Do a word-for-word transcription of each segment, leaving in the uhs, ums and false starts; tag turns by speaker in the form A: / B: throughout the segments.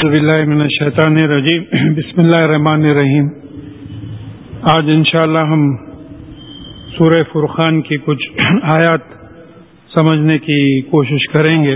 A: اعوذ باللہ من الشیطان الرجیم بسم اللہ الرحمن الرحیم. آج انشاءاللہ ہم سورہ فرقان کی کچھ آیات سمجھنے کی کوشش کریں گے.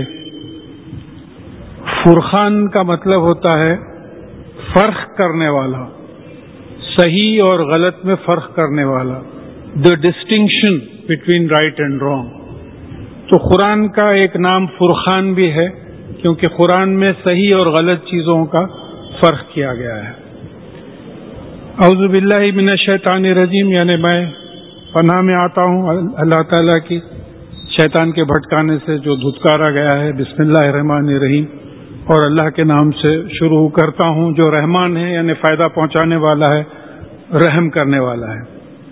A: فرقان کا مطلب ہوتا ہے فرق کرنے والا، صحیح اور غلط میں فرق کرنے والا، the distinction between right and wrong. تو قرآن کا ایک نام فرقان بھی ہے کیونکہ قرآن میں صحیح اور غلط چیزوں کا فرق کیا گیا ہے. اعوذ باللہ من الشیطان الرجیم، یعنی میں پناہ میں آتا ہوں اللہ تعالیٰ کی شیطان کے بھٹکانے سے جو دھتکارا گیا ہے. بسم اللہ الرحمن الرحیم، اور اللہ کے نام سے شروع کرتا ہوں جو رحمان ہے، یعنی فائدہ پہنچانے والا ہے، رحم کرنے والا ہے.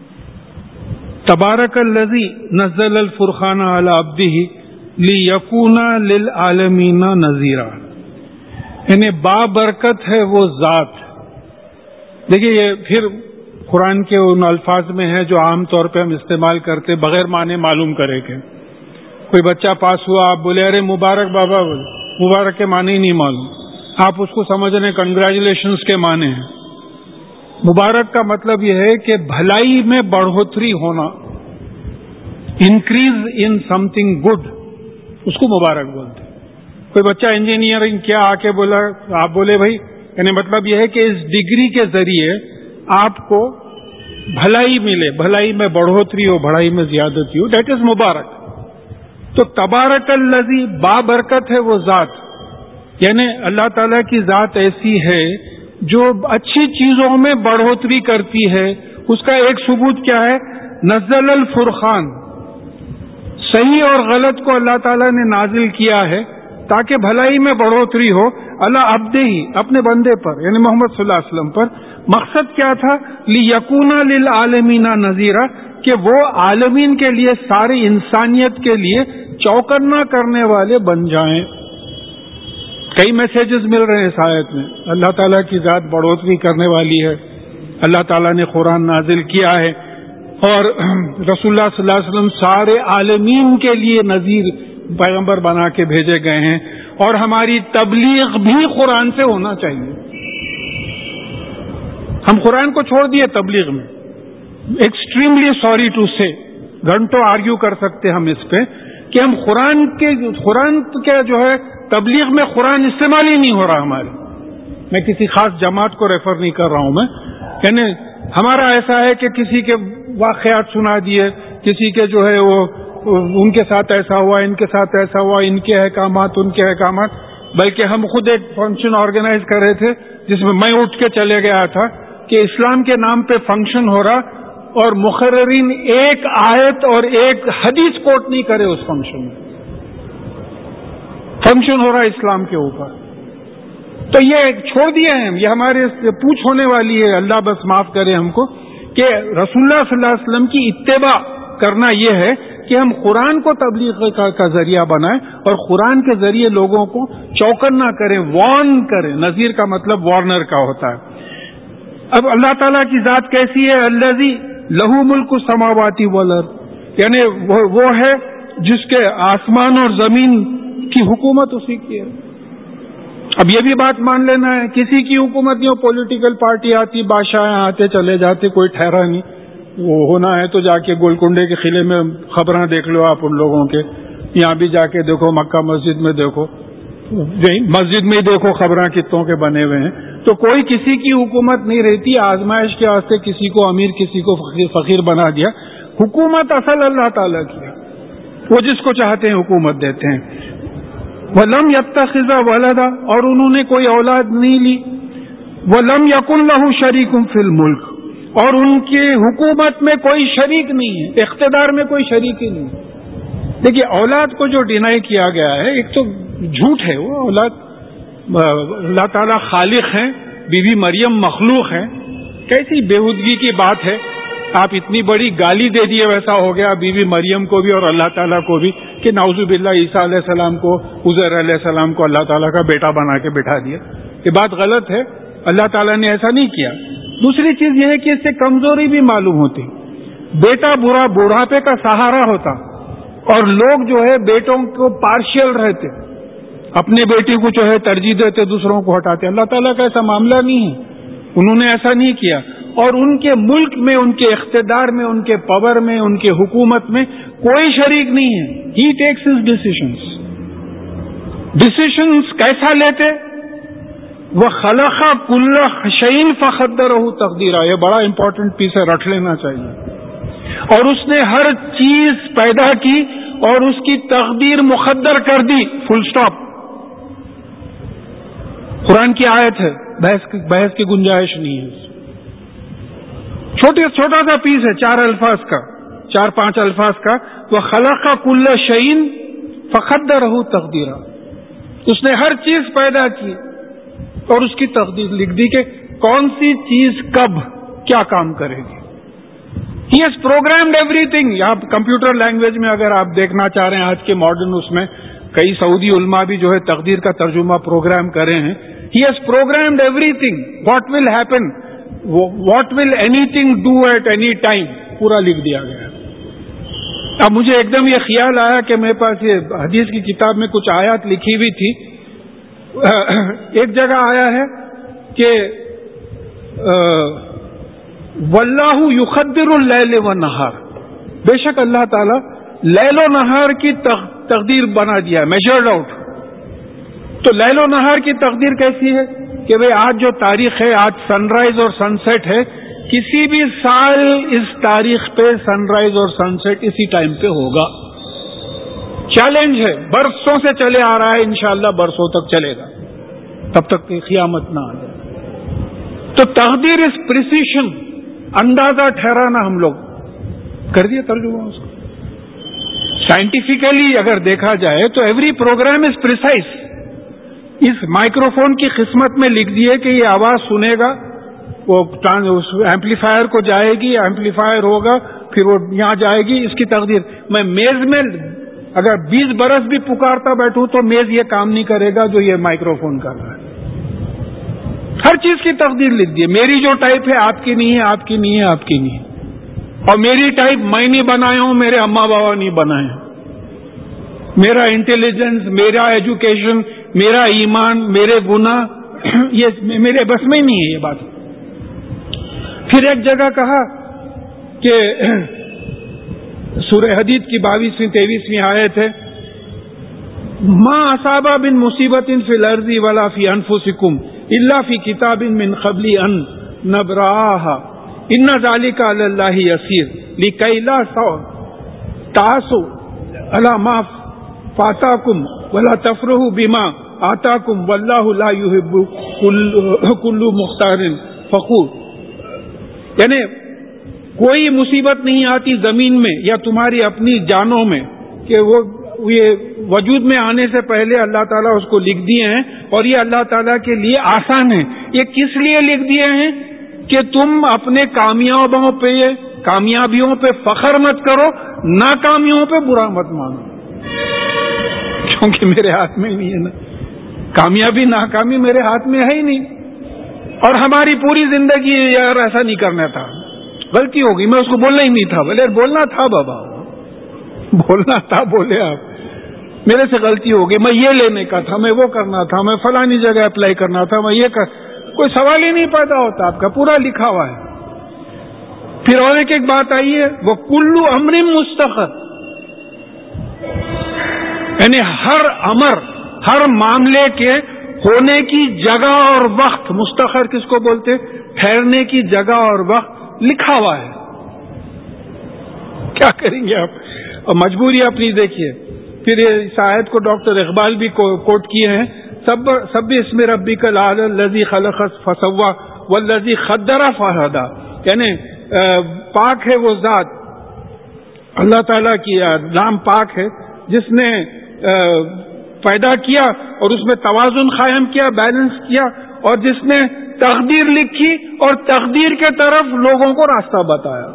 A: تبارک الذی نزل الفرقان علی عبدہ لیکون للعالمین نذیرا، یعنی بابرکت ہے وہ ذات. دیکھیے یہ پھر قرآن کے ان الفاظ میں ہے جو عام طور پہ ہم استعمال کرتے بغیر معنی معلوم کرے کہ کوئی بچہ پاس ہوا، آپ بولے ارے مبارک بابا، مبارک کے معنی ہی نہیں معلوم، آپ اس کو سمجھ رہے کنگریچولیشنز کے معنی ہیں. مبارک کا مطلب یہ ہے کہ بھلائی میں بڑھوتری ہونا، increase in some thing good, اس کو مبارک بولتے ہیں. کوئی بچہ انجینئرنگ کیا آ کے بولا، آپ بولے بھائی، یعنی مطلب یہ ہے کہ اس ڈگری کے ذریعے آپ کو بھلائی ملے، بھلائی میں بڑھوتری ہو، بڑھائی میں زیادتی ہو، دیٹ از مبارک. تو تبارک الذی، بابرکت ہے وہ ذات، یعنی اللہ تعالیٰ کی ذات ایسی ہے جو اچھی چیزوں میں بڑھوتری کرتی ہے. اس کا ایک ثبوت کیا ہے؟ نزل الفرقان، صحیح اور غلط کو اللہ تعالیٰ نے نازل کیا ہے تاکہ بھلائی میں بڑھوتری ہو. اللہ عبدہ ہی، اپنے بندے پر، یعنی محمد صلی اللہ علیہ وسلم پر. مقصد کیا تھا؟ لیکون للعالمین نذیرا، کہ وہ عالمین کے لیے، ساری انسانیت کے لیے چوکنا کرنے والے بن جائیں. کئی میسیجز مل رہے ہیں اس آیت میں. اللہ تعالیٰ کی ذات بڑھوتری کرنے والی ہے، اللہ تعالیٰ نے قرآن نازل کیا ہے، اور رسول اللہ صلی اللہ علیہ وسلم سارے عالمین کے لیے نذیر پیغمبر بنا کے بھیجے گئے ہیں، اور ہماری تبلیغ بھی قرآن سے ہونا چاہیے. ہم قرآن کو چھوڑ دیے تبلیغ میں. ایکسٹریملی سوری ٹو سے، گھنٹوں آرگیو کر سکتے ہم اس پہ کہ ہم قرآن کے قرآن کے جو ہے تبلیغ میں قرآن استعمال ہی نہیں ہو رہا ہمارے. میں کسی خاص جماعت کو ریفر نہیں کر رہا ہوں میں، یعنی ہمارا ایسا ہے کہ کسی کے واقعات سنا دیے، کسی کے جو ہے وہ ان کے ساتھ ایسا ہوا، ان کے ساتھ ایسا ہوا، ان کے احکامات، ان کے احکامات. بلکہ ہم خود ایک فنکشن آرگنائز کر رہے تھے جس میں میں اٹھ کے چلے گیا تھا کہ اسلام کے نام پہ فنکشن ہو رہا، اور مقررین ایک آیت اور ایک حدیث کوٹ نہیں کرے اس فنکشن میں. فنکشن ہو رہا ہے اسلام کے اوپر. تو یہ چھوڑ دیا ہے ہم، یہ ہمارے پوچھ ہونے والی ہے. اللہ بس معاف کرے ہم کو کہ رسول اللہ صلی اللہ علیہ وسلم کی اتباع کرنا یہ ہے کہ ہم قرآن کو تبلیغ کا, کا ذریعہ بنائیں، اور قرآن کے ذریعے لوگوں کو چوکن نہ کریں، وارن کریں. نذیر کا مطلب وارنر کا ہوتا ہے. اب اللہ تعالیٰ کی ذات کیسی ہے؟ الذی لہو ملک السماوات والارض، یعنی وہ, وہ ہے جس کے آسمان اور زمین کی حکومت اسی کی ہے. اب یہ بھی بات مان لینا ہے کسی کی حکومت نہیں ہو، پولیٹیکل پارٹی آتی، بادشاہ آتے چلے جاتے، کوئی ٹھہرا نہیں. وہ ہونا ہے تو جا کے گولکنڈے کے قلعے میں خبریں دیکھ لو آپ ان لوگوں کے، یہاں بھی جا کے دیکھو، مکہ مسجد میں دیکھو، مسجد میں ہی دیکھو خبریں کتوں کے بنے ہوئے ہیں. تو کوئی کسی کی حکومت نہیں رہتی. آزمائش کے واسطے کسی کو امیر کسی کو فقیر بنا دیا. حکومت اصل اللہ تعالیٰ کی ہے، وہ جس کو چاہتے ہیں حکومت دیتے ہیں. وَلَمْ يَتَّخِذَ وَلَدًا، اور انہوں نے کوئی اولاد نہیں لی. وَلَمْ يَكُنْ لَهُ شَرِيكٌ فِي الْمُلْكِ، اور ان کی حکومت میں کوئی شریک نہیں ہے، اقتدار میں کوئی شریک ہی نہیں. دیکھیے اولاد کو جو ڈینائی کیا گیا ہے، ایک تو جھوٹ ہے. وہ اولاد اللہ تعالیٰ خالق ہیں، بی بی مریم مخلوق ہیں. کیسی بےہودگی کی بات ہے. آپ اتنی بڑی گالی دے دیے، ویسا ہو گیا بی بی مریم کو بھی اور اللہ تعالیٰ کو بھی کہ نعوذ باللہ عیسیٰ علیہ السلام کو، عزیر علیہ السلام کو اللہ تعالیٰ کا بیٹا بنا کے بٹھا دیا. یہ بات غلط ہے. اللہ تعالیٰ نے ایسا نہیں کیا. دوسری چیز یہ ہے کہ اس سے کمزوری بھی معلوم ہوتی. بیٹا برا بوڑھاپے کا سہارا ہوتا، اور لوگ جو ہے بیٹوں کو پارشل رہتے. اپنے بیٹے کو جو ہے ترجیح دیتے دوسروں کو ہٹاتے. اللہ تعالیٰ کا ایسا معاملہ نہیں ہے, انہوں نے ایسا نہیں کیا. اور ان کے ملک میں, ان کے اقتدار میں, ان کے پاور میں, ان کے حکومت میں کوئی شریک نہیں ہے. He takes his decisions. Decisions کیسا لیتے؟ وہ خلق کل شیء فقدرہ تقدیرا. یہ بڑا امپورٹنٹ پیس ہے, رکھ لینا چاہیے. اور اس نے ہر چیز پیدا کی اور اس کی تقدیر مقدر کر دی, فل سٹاپ. قرآن کی آیت ہے, بحث کی بحث کی گنجائش نہیں ہے. چھوٹے چھوٹا سا پیس ہے, چار الفاظ کا, چار پانچ الفاظ کا. وہ خلق کل شیء فقدرہ تقدیرا. اس نے ہر چیز پیدا کی اور اس کی تقدیر لکھ دی کہ کون سی چیز کب کیا کام کرے گی. He has programmed everything. یہاں کمپیوٹر لینگویج میں اگر آپ دیکھنا چاہ رہے ہیں آج کے ماڈرن, اس میں کئی سعودی علماء بھی جو ہے تقدیر کا ترجمہ پروگرام کرے ہیں. He has programmed everything, what will happen, what will anything do at any time, پورا لکھ دیا گیا. اب مجھے ایک دم یہ خیال آیا کہ میرے پاس یہ حدیث کی کتاب میں کچھ آیات لکھی ہوئی تھی. ایک جگہ آیا ہے کہ واللہ یقدر اللیل والنہار, بے شک اللہ تعالی لیل و نہار کی تقدیر بنا دیا ہے, میجرڈ آؤٹ. تو لیل و نہار کی تقدیر کیسی ہے کہ بھئی آج جو تاریخ ہے, آج سن رائز اور سن سیٹ ہے, کسی بھی سال اس تاریخ پہ سن رائز اور سن سیٹ اسی ٹائم پہ ہوگا. چیلنج ہے, برسوں سے چلے آ رہا ہے, انشاءاللہ برسوں تک چلے گا, تب تک کہ قیامت نہ آ جائے. تو تقدیر اس پریسیشن, اندازہ ٹھہرانا ہم لوگ کر دیے ترجمہ اس کو. سائنٹیفکلی اگر دیکھا جائے تو ایوری پروگرام از پریسائز. اس مائکرو فون کی قسمت میں لکھ دیے کہ یہ آواز سنے گا, وہ ایمپلیفائر کو جائے گی, ایمپلیفائر ہوگا, پھر وہ یہاں جائے گی. اس کی تقدیر, میں میز میں اگر بیس برس بھی پکارتا بیٹھوں تو میز یہ کام نہیں کرے گا جو یہ مائکرو فون کر رہا ہے. ہر چیز کی تقدیر لکھ دی. میری جو ٹائپ ہے آپ کی نہیں ہے, آپ کی نہیں ہے, آپ کی نہیں ہے. اور میری ٹائپ میں نہیں بنایا ہوں, میرے اماں بابا نہیں بنائے ہیں. میرا انٹیلیجنس, میرا ایجوکیشن, میرا ایمان, میرے گناہ, یہ میرے بس میں نہیں ہے یہ بات. پھر ایک جگہ کہا کہ سورہ حدید کی باویسویں تیئیسویں آیت ہے, ما اصابہ بن مصیبت فی الارض ولا فی انفسکم الا فی کتاب من قبل ان نبرأها ان ذلک علی اللہ یسیر لکی لا تعصوا علی ما فاتاکم ولا تفرحوا بما آتاکم واللہ لا یحب کل مختار فخور. یعنی کوئی مصیبت نہیں آتی زمین میں یا تمہاری اپنی جانوں میں کہ وہ یہ وجود میں آنے سے پہلے اللہ تعالیٰ اس کو لکھ دیے ہیں, اور یہ اللہ تعالیٰ کے لیے آسان ہے. یہ کس لیے لکھ دیے ہیں کہ تم اپنے کامیابیوں پہ کامیابیوں پہ فخر مت کرو, ناکامیوں پہ برا مت مانو, کیونکہ میرے ہاتھ میں نہیں ہے نا. کامیابی ناکامی میرے ہاتھ میں ہے ہی نہیں. اور ہماری پوری زندگی یار ایسا نہیں کرنا تھا, غلطی ہوگی, میں اس کو بولنا ہی نہیں تھا. بولے بولنا تھا بابا, بولنا تھا, بولے آپ, میرے سے غلطی ہو گئی, میں یہ لینے کا تھا, میں وہ کرنا تھا, میں فلانی جگہ اپلائی کرنا تھا, میں یہ کر, کوئی سوال ہی نہیں پیدا ہوتا. آپ کا پورا لکھا ہوا ہے. پھر اور ایک ایک بات آئی ہے, وہ کلو امر مستقر, یعنی ہر امر, ہر معاملے کے ہونے کی جگہ اور وقت, مستقر کس کو بولتے, ٹھہرنے کی جگہ اور وقت لکھا ہوا ہے. کیا کریں گے آپ, اور مجبوری اپنی دیکھیے. پھر اس آیت کو ڈاکٹر اقبال بھی کوٹ کیے ہیں, سب سب اسم ربک الاعلی الذی خلق فسوی والذی قدر فہدی. یعنی پاک ہے وہ ذات, اللہ تعالیٰ کی نام پاک ہے جس نے پیدا کیا اور اس میں توازن قائم کیا, بیلنس کیا, اور جس نے تقدیر لکھی اور تقدیر کے طرف لوگوں کو راستہ بتایا.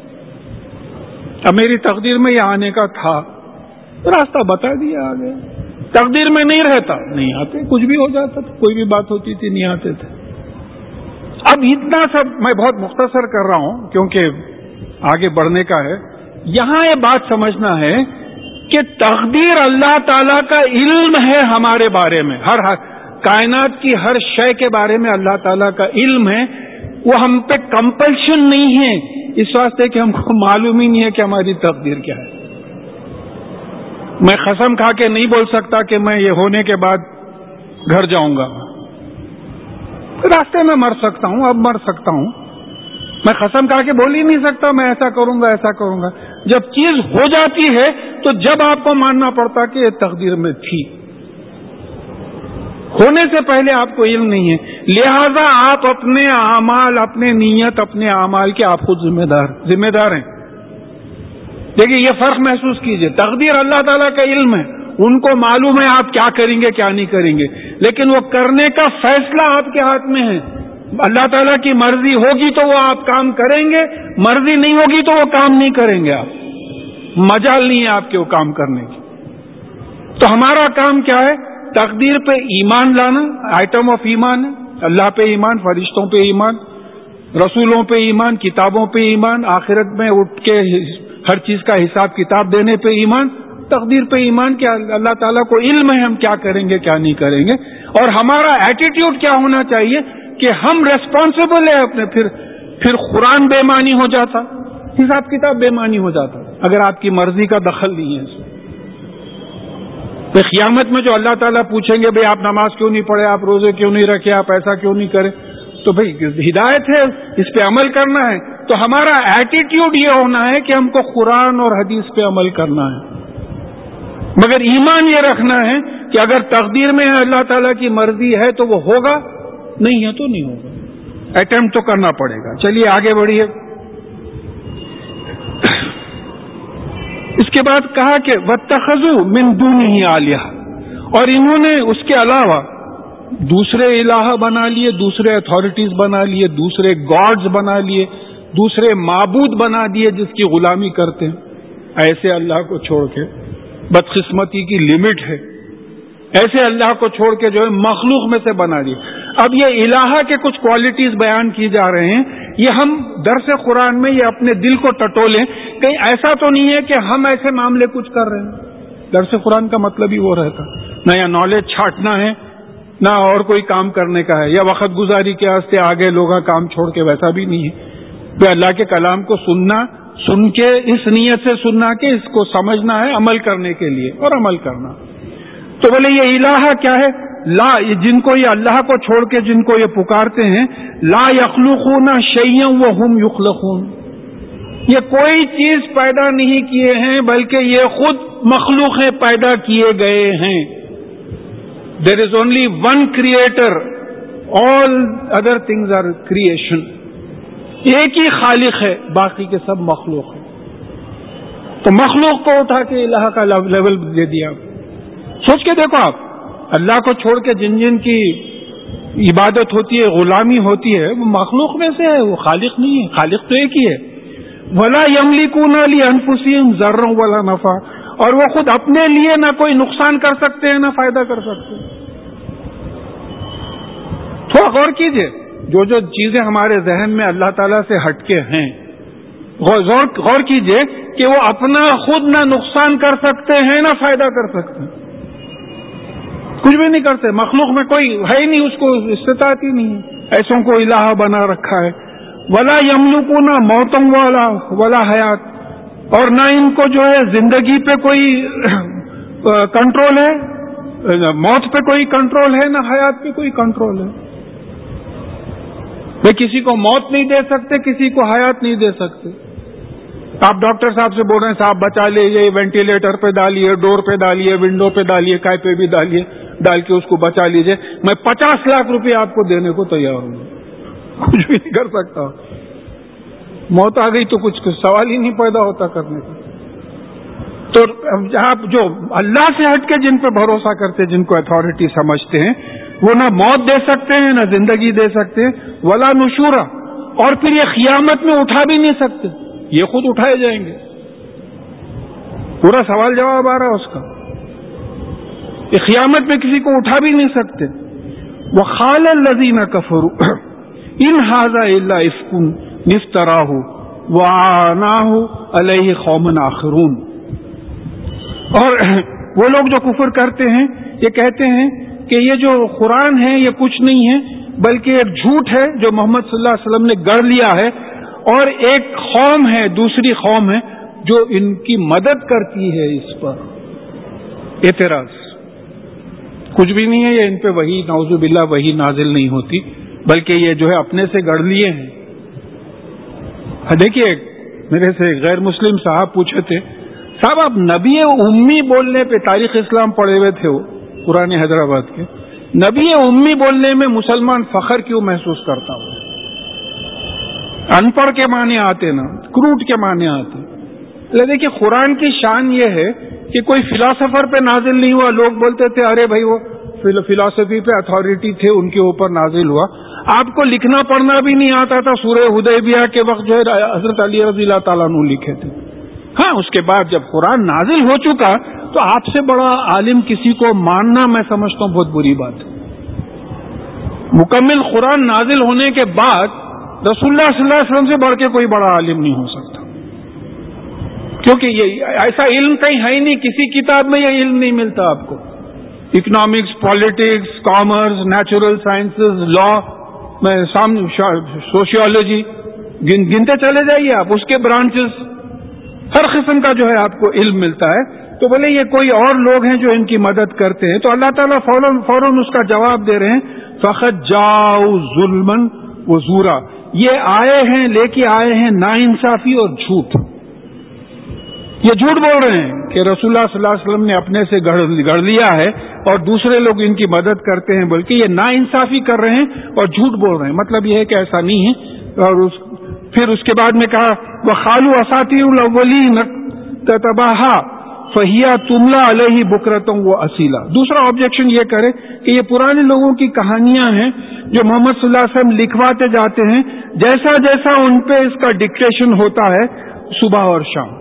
A: اب میری تقدیر میں یہ آنے کا تھا, راستہ بتا دیا, آگے. تقدیر میں نہیں رہتا, نہیں آتے, کچھ بھی ہو جاتا تھا, کوئی بھی بات ہوتی تھی نہیں آتے تھے. اب اتنا سب میں بہت مختصر کر رہا ہوں کیونکہ آگے بڑھنے کا ہے. یہاں یہ بات سمجھنا ہے کہ تقدیر اللہ تعالیٰ کا علم ہے ہمارے بارے میں، ہر ہر کائنات کی ہر شے کے بارے میں اللہ تعالیٰ کا علم ہے، وہ ہم پہ کمپلشن نہیں ہے، اس واسطے کہ ہم کو معلوم ہی نہیں ہے کہ ہماری تقدیر کیا ہے۔ میں قسم کھا کے نہیں بول سکتا کہ میں یہ ہونے کے بعد گھر جاؤں گا، راستے میں مر سکتا ہوں، اب مر سکتا ہوں، میں قسم کھا کے بول ہی نہیں سکتا میں ایسا کروں گا ایسا کروں گا۔ جب چیز ہو جاتی ہے تو جب آپ کو ماننا پڑتا کہ یہ تقدیر میں تھی، ہونے سے پہلے آپ کو علم نہیں ہے، لہذا آپ اپنے اعمال، اپنے نیت، اپنے اعمال کے آپ خود ذمہ دار ذمہ دار ہیں۔ دیکھیے یہ فرق محسوس کیجئے، تقدیر اللہ تعالیٰ کا علم ہے، ان کو معلوم ہے آپ کیا کریں گے کیا نہیں کریں گے، لیکن وہ کرنے کا فیصلہ آپ کے ہاتھ میں ہے۔ اللہ تعالیٰ کی مرضی ہوگی تو وہ آپ کام کریں گے، مرضی نہیں ہوگی تو وہ کام نہیں کریں گے، آپ مجال نہیں ہے آپ کے وہ کام کرنے کی۔ تو ہمارا کام کیا ہے؟ تقدیر پہ ایمان لانا، آئٹم آف ایمان ہے، اللہ پہ ایمان، فرشتوں پہ ایمان، رسولوں پہ ایمان، کتابوں پہ ایمان، آخرت میں اٹھ کے ہر چیز کا حساب کتاب دینے پہ ایمان، تقدیر پہ ایمان کہ اللہ تعالیٰ کو علم ہے ہم کیا کریں گے کیا نہیں کریں گے، اور ہمارا ایٹیٹیوڈ کیا ہونا چاہیے کہ ہم ریسپانسبل ہیں اپنے۔ پھر پھر قرآن بے معنی ہو جاتا، حساب کتاب بے معنی ہو جاتا اگر آپ کی مرضی کا دخل نہیں ہے اس میں۔ تو قیامت میں جو اللہ تعالیٰ پوچھیں گے بھئی آپ نماز کیوں نہیں پڑھے، آپ روزے کیوں نہیں رکھے، آپ ایسا کیوں نہیں کرے، تو بھئی ہدایت ہے اس پہ عمل کرنا ہے، تو ہمارا ایٹیٹیوڈ یہ ہونا ہے کہ ہم کو قرآن اور حدیث پہ عمل کرنا ہے، مگر ایمان یہ رکھنا ہے کہ اگر تقدیر میں اللہ تعالیٰ کی مرضی ہے تو وہ ہوگا، نہیں ہے تو نہیں ہوگا، اٹیمپٹ تو کرنا پڑے گا۔ چلیے آگے بڑھیے۔ اس کے بعد کہا کہ وَاتَّخَذُوا مِن دُونِهِ آلِهَةً، اور انہوں نے اس کے علاوہ دوسرے الہ بنا لیے، دوسرے اتھارٹیز بنا لیے، دوسرے گاڈز بنا لیے، دوسرے معبود بنا دیے جس کی غلامی کرتے ہیں۔ ایسے اللہ کو چھوڑ کے، بدقسمتی کی لمٹ ہے، ایسے اللہ کو چھوڑ کے جو ہے مخلوق میں سے بنا دیے۔ اب یہ الہ کے کچھ کوالٹیز بیان کی جا رہے ہیں، یہ ہم درس قرآن میں یہ اپنے دل کو ٹٹولیں، کہیں ایسا تو نہیں ہے کہ ہم ایسے معاملے کچھ کر رہے ہیں۔ درس قرآن کا مطلب ہی وہ رہتا، نہ یا نالج چھانٹنا ہے نہ اور کوئی کام کرنے کا ہے، یا وقت گزاری کے واسطے آگے لوگ کام چھوڑ کے، ویسا بھی نہیں ہے۔ تو اللہ کے کلام کو سننا، سن کے اس نیت سے سننا کہ اس کو سمجھنا ہے، عمل کرنے کے لیے، اور عمل کرنا۔ تو بولے یہ الہ کیا ہے؟ لا، جن کو یہ اللہ کو چھوڑ کے جن کو یہ پکارتے ہیں، لا یخلقون شیئا وہم یخلقون، یہ کوئی چیز پیدا نہیں کیے ہیں بلکہ یہ خود مخلوق ہیں، پیدا کیے گئے ہیں۔ There is only one creator, all other things are creation. ایک ہی خالق ہے، باقی کے سب مخلوق ہیں۔ تو مخلوق کو اٹھا کے الہ کا لیول دے دیا۔ سوچ کے دیکھو آپ، اللہ کو چھوڑ کے جن جن کی عبادت ہوتی ہے، غلامی ہوتی ہے، وہ مخلوق میں سے ہے، وہ خالق نہیں ہے، خالق تو ایک ہی ہے۔ وَلَا يَمْلِكُونَ لِأَنفُسِهِمْ ضَرًّا وَلَا نَفْعًا، اور وہ خود اپنے لیے نہ کوئی نقصان کر سکتے ہیں نہ فائدہ کر سکتے ہیں۔ تھوڑا غور کیجئے، جو جو چیزیں ہمارے ذہن میں اللہ تعالیٰ سے ہٹ کے ہیں، غور غور کیجئے کہ وہ اپنا خود نہ نقصان کر سکتے ہیں نہ فائدہ کر سکتے ہیں، کچھ بھی نہیں کرتے۔ مخلوق میں کوئی ہے ہی نہیں، اس کو استطاعت ہی نہیں ہے، ایسوں کو الہ بنا رکھا ہے۔ ولا یملکون موتا ولا ولا حیات، اور نہ ان کو جو ہے زندگی پہ کوئی کنٹرول ہے، موت پہ کوئی کنٹرول ہے، نہ حیات پہ کوئی کنٹرول ہے۔ وہ کسی کو موت نہیں دے سکتے، کسی کو حیات نہیں دے سکتے۔ آپ ڈاکٹر صاحب سے بول رہے ہیں صاحب بچا لیجیے، وینٹیلیٹر پہ ڈالیے، ڈور پہ ڈالیے، ونڈو پہ ڈالیے، کائے پہ بھی ڈالیے، ڈال کے اس کو بچا لیجیے، میں پچاس لاکھ روپے آپ کو دینے کو تیار ہوں، کچھ بھی نہیں کر سکتا۔ موت آ گئی تو کچھ سوال ہی نہیں پیدا ہوتا کرنے کا۔ تو آپ جو اللہ سے ہٹ کے جن پہ بھروسہ کرتے، جن کو اتھارٹی سمجھتے ہیں، وہ نہ موت دے سکتے ہیں نہ زندگی دے سکتے ہیں، ولا نشورا، اور پھر یہ قیامت میں اٹھا بھی نہیں سکتے، یہ خود اٹھائے جائیں گے۔ پورا سوال جواب آ رہا اس کا، یہ قیامت میں کسی کو اٹھا بھی نہیں سکتے۔ وقال الذین کفروا ان ھذا الا افک افتراہ وأعناہ علیہ قوم آخرون، اور وہ لوگ جو کفر کرتے ہیں یہ کہتے ہیں کہ یہ جو قرآن ہے یہ کچھ نہیں ہے بلکہ ایک جھوٹ ہے جو محمد صلی اللہ علیہ وسلم نے گڑھ لیا ہے، اور ایک قوم ہے، دوسری قوم ہے جو ان کی مدد کرتی ہے اس پر۔ اعتراض کچھ بھی نہیں ہے، یہ ان پہ وحی نعوذ باللہ وحی نازل نہیں ہوتی، بلکہ یہ جو ہے اپنے سے گڑھ لیے ہیں۔ دیکھیے میرے سے غیر مسلم صاحب پوچھے تھے، صاحب آپ نبی امی بولنے پہ، تاریخ اسلام پڑھے ہوئے تھے وہ پرانے حیدرآباد کے، نبی امی بولنے میں مسلمان فخر کیوں محسوس کرتا ہوں؟ ان پڑھ کے معنی آتے نا، کروٹ کے معنی آتے۔ دیکھیے قرآن کی شان یہ ہے کہ کوئی فلاسفر پہ نازل نہیں ہوا، لوگ بولتے تھے ارے بھائی وہ فلاسفی پہ اتھارٹی تھے ان کے اوپر نازل ہوا۔ آپ کو لکھنا پڑھنا بھی نہیں آتا تھا، سورہ حدیبیہ کے وقت جو ہے حضرت علی رضی اللہ تعالیٰ عنہ لکھے تھے۔ ہاں اس کے بعد جب قرآن نازل ہو چکا تو آپ سے بڑا عالم کسی کو ماننا میں سمجھتا ہوں بہت بری بات ہے۔ مکمل قرآن نازل ہونے کے بعد رسول اللہ صلی اللہ علیہ وسلم سے بڑھ کے کوئی بڑا عالم نہیں ہو سکتا، کیونکہ یہ ایسا علم کہیں ہے ہی نہیں، کسی کتاب میں یہ علم نہیں ملتا آپ کو۔ Economics, politics, commerce, natural sciences, law, میں سوشیولوجی گنتے چلے جائیے آپ، اس کے برانچز، ہر قسم کا جو ہے آپ کو علم ملتا ہے۔ تو بولے یہ کوئی اور لوگ ہیں جو ان کی مدد کرتے ہیں، تو اللہ تعالیٰ فوراً فوراً اس کا جواب دے رہے ہیں، فَقَدْ جَاءُوا ظُلْمًا وَزُورًا، یہ آئے ہیں لے کے آئے ہیں ناانصافی اور جھوٹ۔ یہ جھوٹ بول رہے ہیں کہ رسول اللہ صلی اللہ علیہ وسلم نے اپنے سے گڑھ لیا ہے اور دوسرے لوگ ان کی مدد کرتے ہیں، بلکہ یہ ناانصافی کر رہے ہیں اور جھوٹ بول رہے ہیں۔ مطلب یہ ہے کہ ایسا نہیں ہے۔ اور اس پھر اس کے بعد میں کہا وَقَالُوا أَسَاطِيرُ الْأَوَّلِينَ اكْتَتَبَهَا فَهِيَ تُمْلَىٰ عَلَيْهِ بُكْرَةً وَأَصِيلًا۔ دوسرا آبجیکشن یہ کرے کہ یہ پرانے لوگوں کی کہانیاں ہیں جو محمد صلی اللہ علیہ وسلم لکھواتے جاتے ہیں، جیسا جیسا ان پہ اس کا ڈکٹیشن ہوتا ہے صبح اور شام،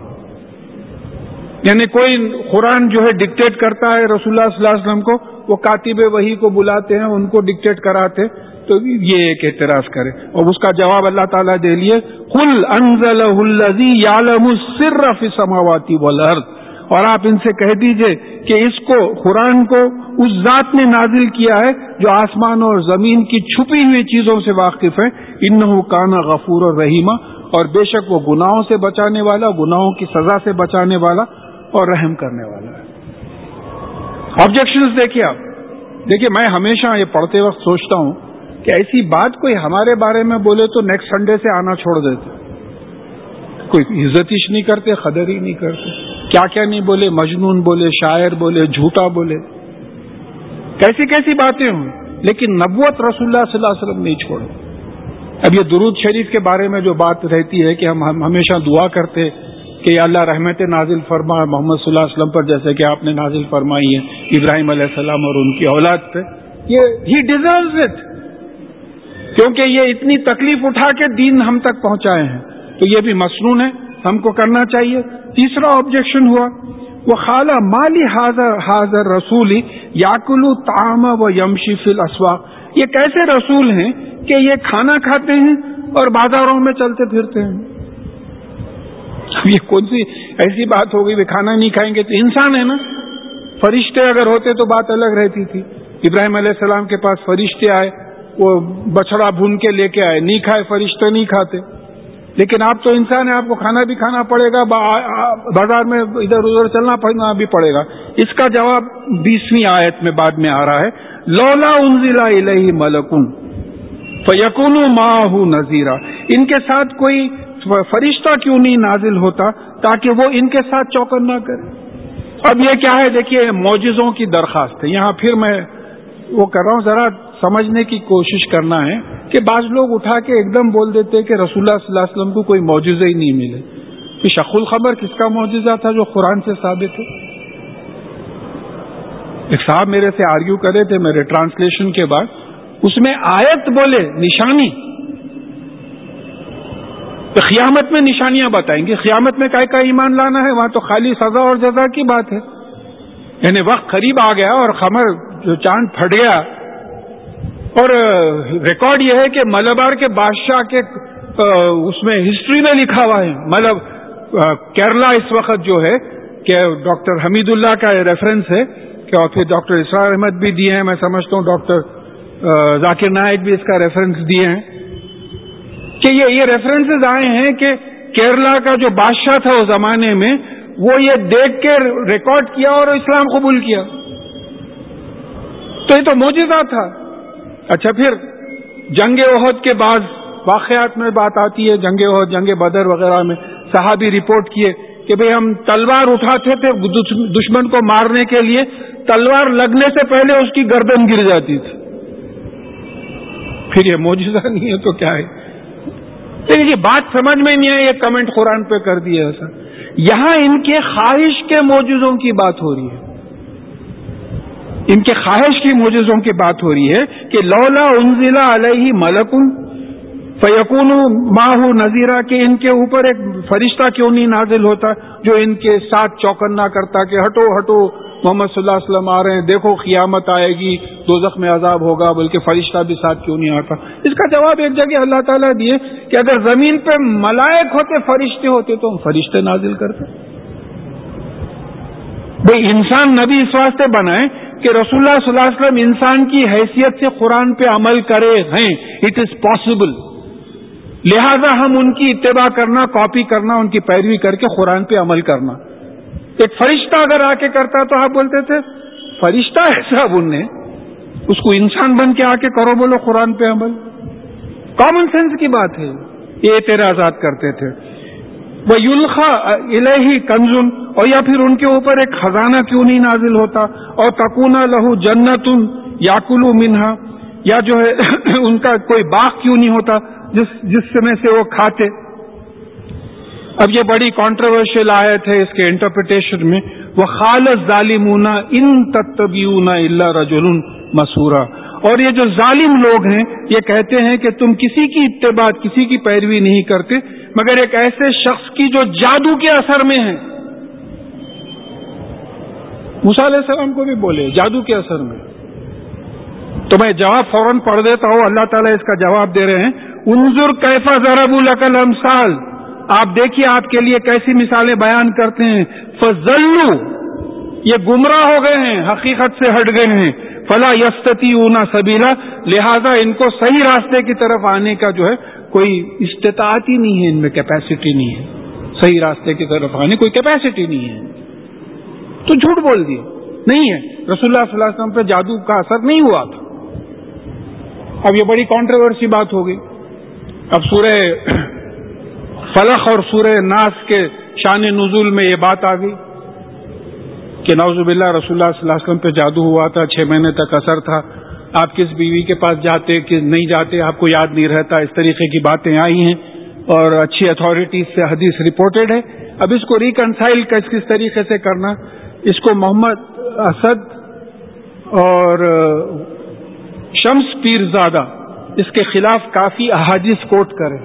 A: یعنی کوئی قرآن جو ہے ڈکٹیٹ کرتا ہے رسول اللہ صلی اللہ علیہ وسلم کو، وہ کاتب وحی کو بلاتے ہیں، ان کو ڈکٹیٹ کراتے، تو یہ ایک اعتراض کرے، اور اس کا جواب اللہ تعالیٰ دے لیے قُلْ أَنزَلَهُ الَّذِي يَعْلَمُ السِّرَّ فِي السَّمَاوَاتِ وَالْأَرْضِ، اور آپ ان سے کہہ دیجئے کہ اس کو قرآن کو اس ذات نے نازل کیا ہے جو آسمان اور زمین کی چھپی ہوئی چیزوں سے واقف ہے، إِنَّهُ كَانَ غَفُورًا رَحِيمًا، اور بے شک وہ گناہوں سے بچانے والا، گناہوں کی سزا سے بچانے والا اور رحم کرنے والا ہے۔ آبجیکشنز دیکھیے آپ، دیکھیے میں ہمیشہ یہ پڑھتے وقت سوچتا ہوں کہ ایسی بات کوئی ہمارے بارے میں بولے تو نیکسٹ سنڈے سے آنا چھوڑ دیتے، کوئی عزتش نہیں کرتے، قدر ہی نہیں کرتے، کیا کیا نہیں بولے، مجنون بولے، شاعر بولے، جھوٹا بولے، کیسی کیسی باتیں ہوں، لیکن نبوت رسول اللہ صلی اللہ علیہ وسلم نہیں چھوڑے۔ اب یہ درود شریف کے بارے میں جو بات رہتی ہے کہ ہم ہمیشہ دعا کرتے کہ یا اللہ رحمت نازل فرما محمد صلی اللہ علیہ وسلم پر، جیسے کہ آپ نے نازل فرمائی ہے ابراہیم علیہ السلام اور ان کی اولاد پہ، یہ ہی ڈیزروز اٹ، کیونکہ یہ اتنی تکلیف اٹھا کے دین ہم تک پہنچائے ہیں، تو یہ بھی مسنون ہے، ہم کو کرنا چاہیے۔ تیسرا آبجیکشن ہوا وَقَالَ مَا لِهَٰذَا هَٰذَا الرَّسُولِ يَأْكُلُ الطَّعَامَ وَيَمْشِي فِي الْأَسْوَاقِ، یہ کیسے رسول ہیں کہ یہ کھانا کھاتے ہیں اور بازاروں میں چلتے پھرتے ہیں؟ یہ کون سی ایسی بات ہو گئی وہ کھانا نہیں کھائیں گے؟ تو انسان ہے نا، فرشتے اگر ہوتے تو بات الگ رہتی تھی۔ ابراہیم علیہ السلام کے پاس فرشتے آئے، وہ بچڑا بھون کے لے کے آئے، نہیں کھائے، فرشتے نہیں کھاتے، لیکن آپ تو انسان ہیں، آپ کو کھانا بھی کھانا پڑے گا، بازار میں ادھر ادھر چلنا پڑنا بھی پڑے گا۔ اس کا جواب بیسویں آیت میں بعد میں آ رہا ہے، لولا انزل الیہ ملک فیکون معہ نذیرا، ان کے ساتھ کوئی فرشتہ کیوں نہیں نازل ہوتا تاکہ وہ ان کے ساتھ چوکن نہ کرے۔ اب یہ کیا ہے، دیکھیے معجزوں کی درخواست ہے، یہاں پھر میں وہ کر رہا ہوں، ذرا سمجھنے کی کوشش کرنا ہے کہ بعض لوگ اٹھا کے ایک دم بول دیتے کہ رسول اللہ صلی اللہ علیہ وسلم کو کوئی معجزہ ہی نہیں ملے۔ کہ شق الخبر کس کا معجزہ تھا جو قرآن سے ثابت ہے؟ ایک صاحب میرے سے آرگیو کرے تھے میرے ٹرانسلیشن کے بعد، اس میں آیت بولے نشانی، تو قیامت میں نشانیاں بتائیں گے، قیامت میں کا کا ایمان لانا ہے، وہاں تو خالی سزا اور جزا کی بات ہے، یعنی وقت قریب آ گیا اور قمر جو چاند پھٹ گیا، اور ریکارڈ یہ ہے کہ ملبار کے بادشاہ کے اس میں ہسٹری میں لکھا ہوا ہے، مطلب کیرلا اس وقت جو ہے کہ ڈاکٹر حمید اللہ کا ریفرنس ہے کہ اور پھر ڈاکٹر اسرار احمد بھی دیے ہیں, میں سمجھتا ہوں ڈاکٹر ذاکر نائک بھی اس کا ریفرنس دیے ہیں کہ یہ یہ ریفرنسز آئے ہیں کہ کیرلا کا جو بادشاہ تھا اس زمانے میں وہ یہ دیکھ کے ریکارڈ کیا اور اسلام قبول کیا. تو یہ تو معجزہ تھا. اچھا پھر جنگ احد کے بعد واقعات میں بات آتی ہے, جنگ احد, جنگ بدر وغیرہ میں صحابی رپورٹ کیے کہ بھئی ہم تلوار اٹھاتے تھے دشمن کو مارنے کے لیے, تلوار لگنے سے پہلے اس کی گردن گر جاتی تھی. پھر یہ معجزہ نہیں ہے تو کیا ہے؟ یہ بات سمجھ میں نہیں آئی, یہ کمنٹ قرآن پہ کر دیا ایسا. یہاں ان کے خواہش کے معجزوں کی بات ہو رہی ہے, ان کے خواہش کی معجزوں کی بات ہو رہی ہے کہ لولا انزل علیہ ملک فیکون ماہ نذیرا, کہ ان کے اوپر ایک فرشتہ کیوں نہیں نازل ہوتا جو ان کے ساتھ چوکنا کرتا کہ ہٹو ہٹو محمد صلی اللہ علیہ وسلم آ رہے ہیں, دیکھو قیامت آئے گی, دوزخ میں عذاب ہوگا, بلکہ فرشتہ بھی ساتھ کیوں نہیں آتا. اس کا جواب ایک جگہ اللہ تعالیٰ دیے کہ اگر زمین پہ ملائک ہوتے, فرشتے ہوتے تو ہم فرشتے نازل کرتے. بھئی انسان نبی اس واسطے بنائے کہ رسول اللہ صلی اللہ علیہ وسلم انسان کی حیثیت سے قرآن پہ عمل کرے ہیں, اٹ از پاسبل. لہذا ہم ان کی اتباع کرنا, کاپی کرنا, ان کی پیروی کر کے قرآن پہ عمل کرنا. ایک فرشتہ اگر آ کے کرتا تو آپ بولتے تھے فرشتہ ہے صاحب, ان نے اس کو انسان بن کے آ کے کرو بولو قرآن پہ عمل. کامن سینس کی بات ہے. یہ اعتراضات کرتے تھے. وَيُلْخَى إِلَيْهِ كَنْزٌ, اور یا پھر ان کے اوپر ایک خزانہ کیوں نہیں نازل ہوتا, اور تَكُونَ لَهُ جَنَّةٌ يَأْكُلُ مِنْهَا, یا جو ہے ان کا کوئی باغ کیوں نہیں ہوتا جس جس میں سے وہ کھاتے. اب یہ بڑی کانٹروورشل آیت ہے, اس کے انٹرپریٹیشن میں وَخَالَ الظَّالِمُونَ إِن تَتَّبِعُونَ إِلَّا رَجُلٌ مَسْحُورًا, اور یہ جو ظالم لوگ ہیں یہ کہتے ہیں کہ تم کسی کی اتباع, کسی کی پیروی نہیں کرتے مگر ایک ایسے شخص کی جو جادو کے اثر میں ہے. موسیٰ علیہ السلام کو بھی بولے جادو کے اثر میں. تو میں جواب فوراً پڑھ دیتا ہوں, اللہ تعالیٰ اس کا جواب دے رہے ہیں. انظر کیف ضربوا لک الامثال, آپ دیکھیے آپ کے لیے کیسی مثالیں بیان کرتے ہیں. فضلوا, یہ گمراہ ہو گئے ہیں, حقیقت سے ہٹ گئے ہیں. فلا یستطیعون سبیلا, لہذا ان کو صحیح راستے کی طرف آنے کا جو ہے کوئی استطاعت ہی نہیں ہے, ان میں کیپیسٹی نہیں ہے. صحیح راستے کی طرف آنے کوئی کیپیسٹی نہیں ہے. تو جھوٹ بول دیے, نہیں ہے. رسول اللہ صلی اللہ علیہ وسلم پہ جادو کا اثر نہیں ہوا تھا. اب یہ بڑی کانٹروورسی بات ہو گئی. اب سورہ فلق اور سورہ ناس کے شان نزول میں یہ بات آ گئی کہ نعوذ باللہ رسول اللہ صلی اللہ علیہ وسلم پہ جادو ہوا تھا, چھ مہینے تک اثر تھا, آپ کس بیوی کے پاس جاتے کہ نہیں جاتے آپ کو یاد نہیں رہتا, اس طریقے کی باتیں آئی ہیں اور اچھی اتھارٹیز سے حدیث رپورٹڈ ہے. اب اس کو ریکنسائل کس کس طریقے سے کرنا, اس کو محمد اسد اور شمس پیرزادہ اس کے خلاف کافی احادیث کوٹ کریں,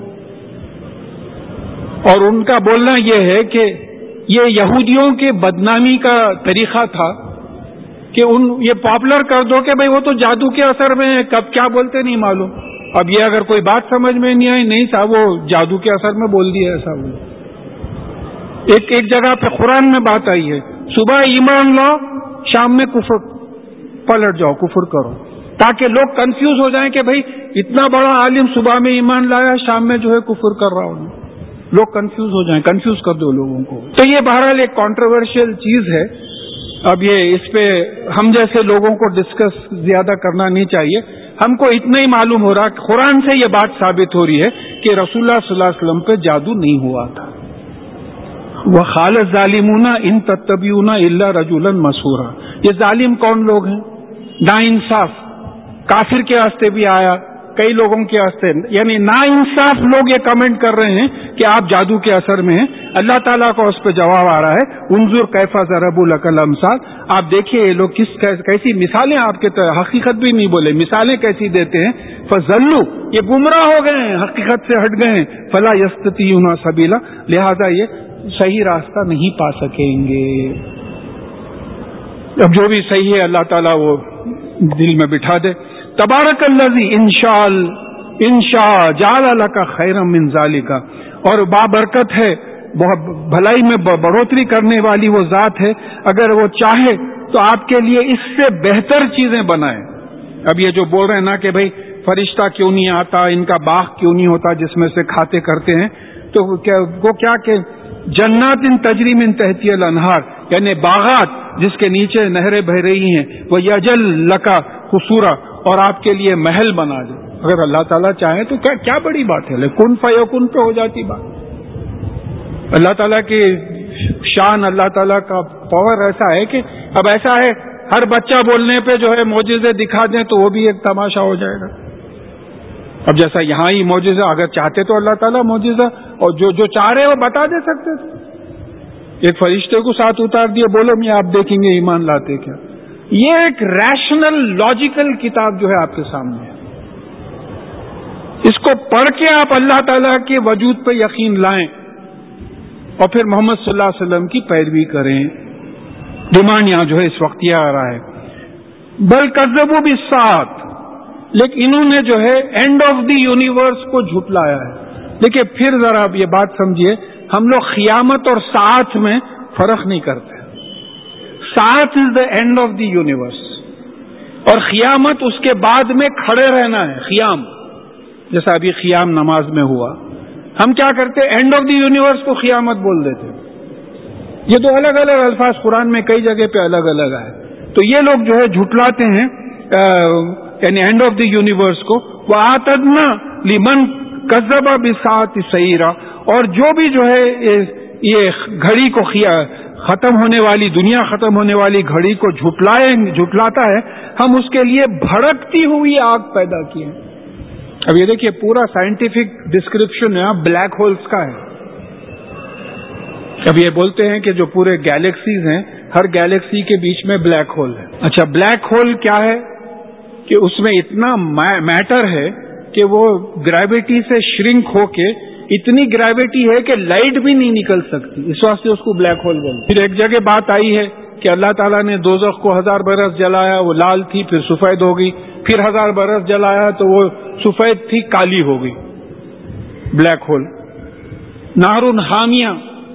A: اور ان کا بولنا یہ ہے کہ یہ یہودیوں کے بدنامی کا طریقہ تھا کہ ان یہ پاپولر کر دو کہ بھئی وہ تو جادو کے اثر میں ہے, کب کیا بولتے نہیں معلوم. اب یہ اگر کوئی بات سمجھ میں نہیں آئی, نہیں صاحب وہ جادو کے اثر میں بول دیا ایسا. وہ ایک ایک جگہ پہ قرآن میں بات آئی ہے, صبح ایمان لاؤ شام میں کفر پلٹ جاؤ, کفر کرو, تاکہ لوگ کنفیوز ہو جائیں کہ بھئی اتنا بڑا عالم صبح میں ایمان لایا, شام میں جو ہے کفر کر رہا ہوں. لوگ کنفیوز ہو جائیں, کنفیوز کر دو لوگوں کو. تو یہ بہرحال ایک کانٹروورشل چیز ہے. اب یہ اس پہ ہم جیسے لوگوں کو ڈسکس زیادہ کرنا نہیں چاہیے. ہم کو اتنا ہی معلوم ہو رہا کہ قرآن سے یہ بات ثابت ہو رہی ہے کہ رسول اللہ صلی اللہ علیہ وسلم پہ جادو نہیں ہوا تھا. وَخَالَ الظَّالِمُونَ إِن تَتَّبِعُونَ إِلَّا رَجُلًا مَسْحُورًا, یہ ظالم کون لوگ ہیں؟ ناانصاف. کافر کے واسطے بھی آیا, کئی لوگوں کے واسطے, یعنی نا انصاف لوگ یہ کمنٹ کر رہے ہیں کہ آپ جادو کے اثر میں ہیں. اللہ تعالیٰ کو اس پہ جواب آ رہا ہے, انظر کیف ضربوا لک الامثال, آپ دیکھیے یہ لوگ کس کیسی مثالیں آپ کے طرح, حقیقت بھی نہیں بولے, مثالیں کیسی دیتے ہیں. فضلوا, یہ گمراہ ہو گئے ہیں, حقیقت سے ہٹ گئے ہیں. فلا یستطیعون سبیلا, لہذا یہ صحیح راستہ نہیں پا سکیں گے. اب جو بھی صحیح ہے اللہ تعالیٰ وہ دل میں بٹھا دے. تبارک الذی انشاء انشاء جعل لک خیرا من ذالک, اور بابرکت ہے بھلائی میں بڑھوتری کرنے والی وہ ذات ہے، اگر وہ چاہے تو آپ کے لیے اس سے بہتر چیزیں بنائے. اب یہ جو بول رہے ہیں نا کہ بھائی فرشتہ کیوں نہیں آتا، ان کا باغ کیوں نہیں ہوتا جس میں سے کھاتے کرتے ہیں، تو وہ کیا کہ جنات ان تجری من تحتی الانہار، یعنی باغات جس کے نیچے نہریں بہ رہی ہیں، وہ یجل لکا قصورا، اور آپ کے لیے محل بنا دے. اگر اللہ تعالیٰ چاہے تو کیا کیا بڑی بات ہے، کن فیکن پہ ہو جاتی بات. اللہ تعالیٰ کی شان، اللہ تعالیٰ کا پاور ایسا ہے کہ اب ایسا ہے ہر بچہ بولنے پہ جو ہے معجزے دکھا دیں تو وہ بھی ایک تماشا ہو جائے گا. اب جیسا یہاں ہی معجزہ، اگر چاہتے تو اللہ تعالیٰ معجزہ اور جو جو چاہ رہے وہ بتا دے سکتے تھے. ایک فرشتے کو ساتھ اتار دیا، بولو میں آپ دیکھیں گے ایمان لاتے کیا. یہ ایک ریشنل لاجیکل کتاب جو ہے آپ کے سامنے ہے، اس کو پڑھ کے آپ اللہ تعالیٰ کے وجود پہ یقین لائیں اور پھر محمد صلی اللہ علیہ وسلم کی پیروی کریں. ڈیمانڈ یہاں جو ہے اس وقت یہ آ رہا ہے، بل کذبوا بالساعۃ، لیکن انہوں نے جو ہے اینڈ آف دی یونیورس کو جھٹلایا ہے. دیکھیے پھر ذرا آپ یہ بات سمجھیے، ہم لوگ قیامت اور ساعت میں فرق نہیں کرتے. ساعت is the end of the universe, اور قیامت اس کے بعد میں کھڑے رہنا ہے. قیام جیسا ابھی قیام نماز میں ہوا، ہم کیا کرتے اینڈ آف دی یونیورس کو قیامت بول دیتے. یہ دو الگ الگ الفاظ قرآن میں کئی جگہ پہ الگ الگ آئے. تو یہ لوگ جو ہے جھٹلاتے ہیں یعنی اینڈ آف دی یونیورس کو. وَآتَدْنَا لِمَنْ كَذَّبَ بِالسَّاعَةِ سَعِيرًا، اور جو بھی جو ہے یہ گھڑی کو ختم ہونے والی، دنیا ختم ہونے والی گھڑی کو جھٹلائے جھٹلاتا ہے، ہم اس کے لیے بھڑکتی ہوئی آگ پیدا کی ہے. اب یہ دیکھیے پورا سائنٹیفک ڈسکرپشن ہے بلیک ہولز کا ہے. اب یہ بولتے ہیں کہ جو پورے گیلیکسیز ہیں، ہر گیلیکسی کے بیچ میں بلیک ہول ہے. اچھا بلیک ہول کیا ہے کہ اس میں اتنا میٹر ہے کہ وہ گریوٹی سے شرنک ہو کے اتنی گریوٹی ہے کہ لائٹ بھی نہیں نکل سکتی، اس واسطے اس کو بلیک ہول بولتے. پھر ایک جگہ بات آئی ہے کہ اللہ تعالیٰ نے دوزخ کو ہزار برس جلایا، وہ لال تھی پھر سفید ہو گئی، پھر ہزار برس جلایا تو وہ سفید تھی کالی ہو گئی، بلیک ہول. نہر حامیہ،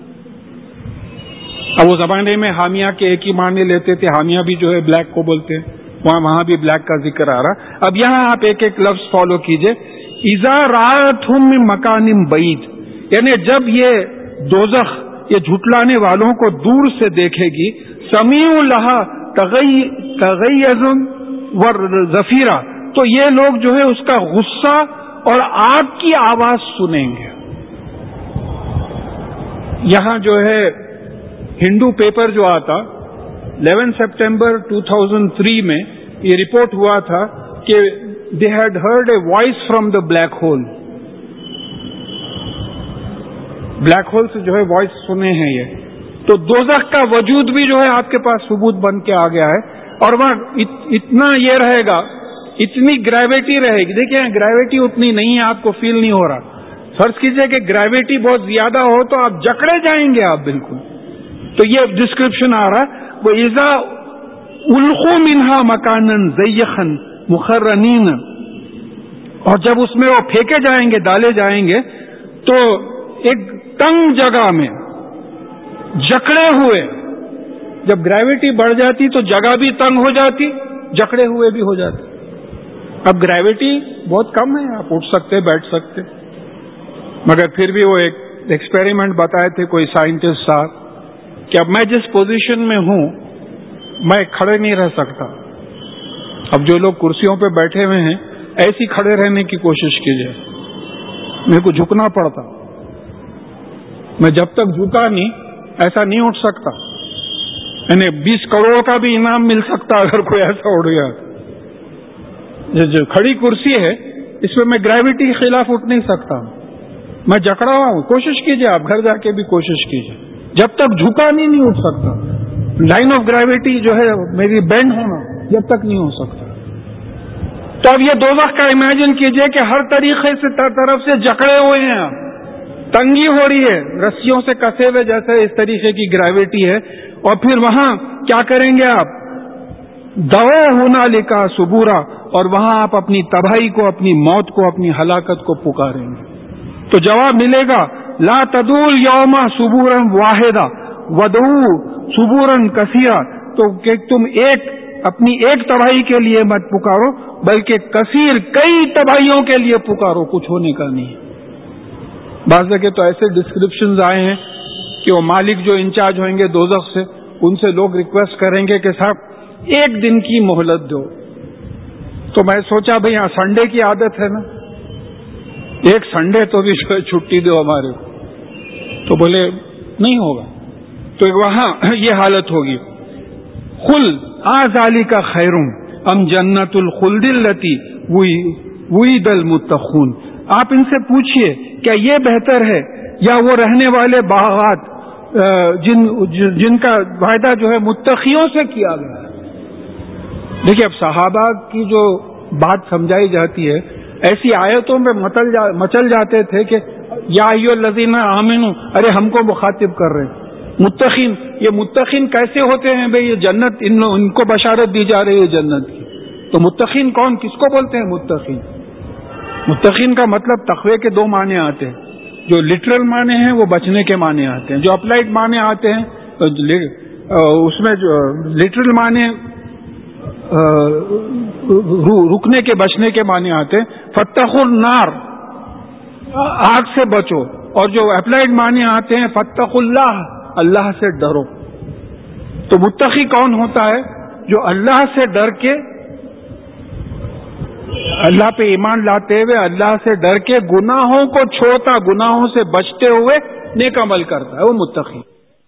A: اب وہ زمانے میں حامیہ کے ایک ہی معنی لیتے تھے، حامیہ بھی جو ہے بلیک کو بولتے ہیں، وہاں وہاں بھی بلیک کا ذکر آ رہا. اب یہاں آپ ایک ایک لفظ فالو کیجئے. اذا رأتهم من مکان بعید، یعنی جب یہ دوزخ یہ جھٹلانے والوں کو دور سے دیکھے گی، سمیع لہا تغیظا وزفیرا، تو یہ لوگ جو ہے اس کا غصہ اور آگ کی آواز سنیں گے. یہاں جو ہے ہندو پیپر جو آتا eleven September two thousand three میں یہ رپورٹ ہوا تھا کہ they had heard a voice from the black hole. Black hole سے جو ہے وائس سنے ہیں یہ. تو دوزخ کا وجود بھی جو ہے آپ کے پاس ثبوت بن کے آ گیا ہے، اور وہاں اتنا یہ رہے گا، اتنی گریوٹی رہے گی. دیکھیں گریوٹی اتنی نہیں ہے، آپ کو فیل نہیں ہو رہا. فرض کیجئے کہ گریوٹی بہت زیادہ ہو تو آپ جکڑے جائیں گے آپ بالکل. تو یہ ڈسکرپشن آ رہا ہے، وہ اذا القوا منها مکانا ضیقا مقرنین، اور جب اس میں وہ پھینکے جائیں گے، ڈالے جائیں گے تو ایک تنگ جگہ میں جکڑے ہوئے. جب گریوٹی بڑھ جاتی تو جگہ بھی تنگ ہو جاتی، جکڑے ہوئے بھی ہو جاتے. اب گریوٹی بہت کم ہے، آپ اٹھ سکتے بیٹھ سکتے، مگر پھر بھی وہ ایک ایکسپیریمنٹ بتائے تھے کوئی سائنٹسٹ صاحب کہ اب میں جس پوزیشن میں ہوں میں کھڑے نہیں رہ سکتا. اب جو لوگ کرسیوں پہ بیٹھے ہوئے ہیں ایسی کھڑے رہنے کی کوشش کیجیے. میرے کو جھکنا پڑتا، میں جب تک جھکا نہیں ایسا نہیں اٹھ سکتا. یعنی بیس کروڑ کا بھی انعام مل سکتا اگر کوئی ایسا اٹھ گیا. جو کھڑی کرسی ہے اس میں میں گریوٹی کے خلاف اٹھ نہیں سکتا، میں جکڑا ہوا ہوں. کوشش کیجیے، آپ گھر جا کے بھی کوشش کیجیے، جب تک جھکا نہیں نہیں اٹھ سکتا. لائن آف گریوٹی جو ہے میری بینڈ ہونا جب تک نہیں ہو سکتا. تو اب یہ دوزخ کا امیجن کیجئے کہ ہر طریقے سے طرف سے جکڑے ہوئے ہیں، تنگی ہو رہی ہے، رسیوں سے کسے ہوئے جیسے اس طریقے کی گریوٹی ہے. اور پھر وہاں کیا کریں گے آپ؟ دعوا ہنالک ثبورا، اور وہاں آپ اپنی تباہی کو، اپنی موت کو، اپنی ہلاکت کو پکاریں گے. تو جواب ملے گا لا تدول یوم صبورا واحدہ ودعو صبورا کثیرا، تو کہ تم ایک اپنی ایک تباہی کے لیے مت پکارو بلکہ کثیر کئی تباہیوں کے لیے پکارو، کچھ ہونے کا نہیں ہے۔ بعض جگہ تو ایسے ڈسکرپشنز آئے ہیں کہ وہ مالک جو انچارج ہوئیں گے دوزخ سے، ان سے لوگ ریکویسٹ کریں گے کہ صاحب ایک دن کی مہلت دو۔ تو میں سوچا بھئی یہاں سنڈے کی عادت ہے نا، ایک سنڈے تو بھی چھٹی دو ہمارے کو، تو بولے نہیں ہوگا، تو وہاں یہ حالت ہوگی۔ قل اذالک خیر ام جنت الخلد التی وعد المتقون، آپ ان سے پوچھئے کیا یہ بہتر ہے یا وہ رہنے والے باغات جن جن کا وعدہ جو ہے متقیوں سے کیا گیا ہے۔ دیکھیے اب صحابہ کی جو بات سمجھائی جاتی ہے، ایسی آیتوں میں مچل جا مچل جاتے تھے کہ یا ایھا الذین آمنوا، ارے ہم کو مخاطب کر رہے ہیں۔ متقین، یہ متقین کیسے ہوتے ہیں بھئی؟ یہ جنت ان, ان کو بشارت دی جا رہی ہے جنت کی، تو متقین کون، کس کو بولتے ہیں متقین؟ متقین کا مطلب تقوی کے دو معنی آتے ہیں، جو لٹرل معنی ہیں وہ بچنے کے معنی آتے ہیں، جو اپلائڈ معنی آتے ہیں اس میں جو لٹرل معنی رکنے کے بچنے کے معنی آتے ہیں، فتقوا النار، آگ سے بچو، اور جو اپلائڈ معنی آتے ہیں فتقوا اللہ، اللہ سے ڈرو۔ تو متقی کون ہوتا ہے؟ جو اللہ سے ڈر کے، اللہ پہ ایمان لاتے ہوئے اللہ سے ڈر کے گناہوں کو چھوڑتا، گناہوں سے بچتے ہوئے نیک عمل کرتا ہے، وہ متقی۔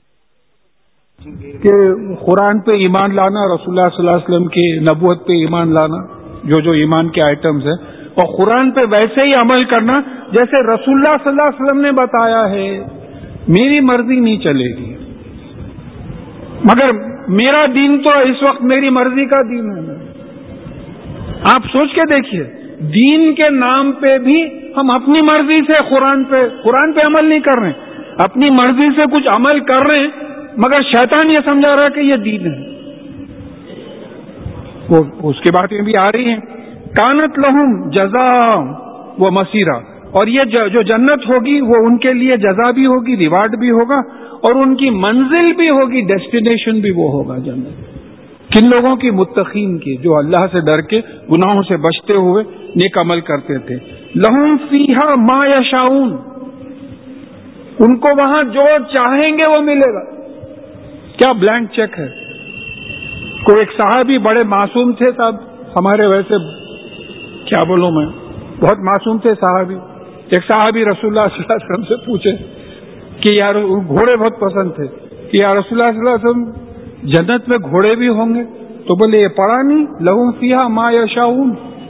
A: کہ قرآن پہ ایمان لانا، رسول اللہ صلی اللہ علیہ وسلم کی نبوت پہ ایمان لانا، جو جو ایمان کے آئٹمز ہیں، اور قرآن پہ ویسے ہی عمل کرنا جیسے رسول اللہ صلی اللہ علیہ وسلم نے بتایا ہے۔ میری مرضی نہیں چلے گی، مگر میرا دین تو اس وقت میری مرضی کا دین ہے۔ آپ سوچ کے دیکھیے، دین کے نام پہ بھی ہم اپنی مرضی سے قرآن پہ قرآن پہ عمل نہیں کر رہے ہیں، اپنی مرضی سے کچھ عمل کر رہے ہیں، مگر شیطان یہ سمجھا رہا ہے کہ یہ دین ہے۔ وہ اس کے بعد یہ بھی آ رہی ہیں، کانت لہم جزاء و مصیرا، اور یہ جو جنت ہوگی وہ ان کے لیے جزا بھی ہوگی، ریوارڈ بھی ہوگا، اور ان کی منزل بھی ہوگی، ڈیسٹینیشن بھی وہ ہوگا جنت۔ کن لوگوں کی؟ متقین کی، جو اللہ سے ڈر کے گناہوں سے بچتے ہوئے نیک عمل کرتے تھے۔ لہم فیہا ما یشاؤون، ان کو وہاں جو چاہیں گے وہ ملے گا۔ کیا بلینک چیک ہے؟ کوئی ایک صحابی بڑے معصوم تھے صاحب، ہمارے ویسے کیا بولوں میں، بہت معصوم تھے صحابی۔ ایک صحابی رسول اللہ صلی اللہ علیہ وسلم سے پوچھے کہ یار گھوڑے بہت پسند تھے، کہ یا رسول اللہ صلی اللہ علیہ وسلم جنت میں گھوڑے بھی ہوں گے؟ تو بولے یہ پڑھا نہیں، لہم فیہا ما یشاؤون،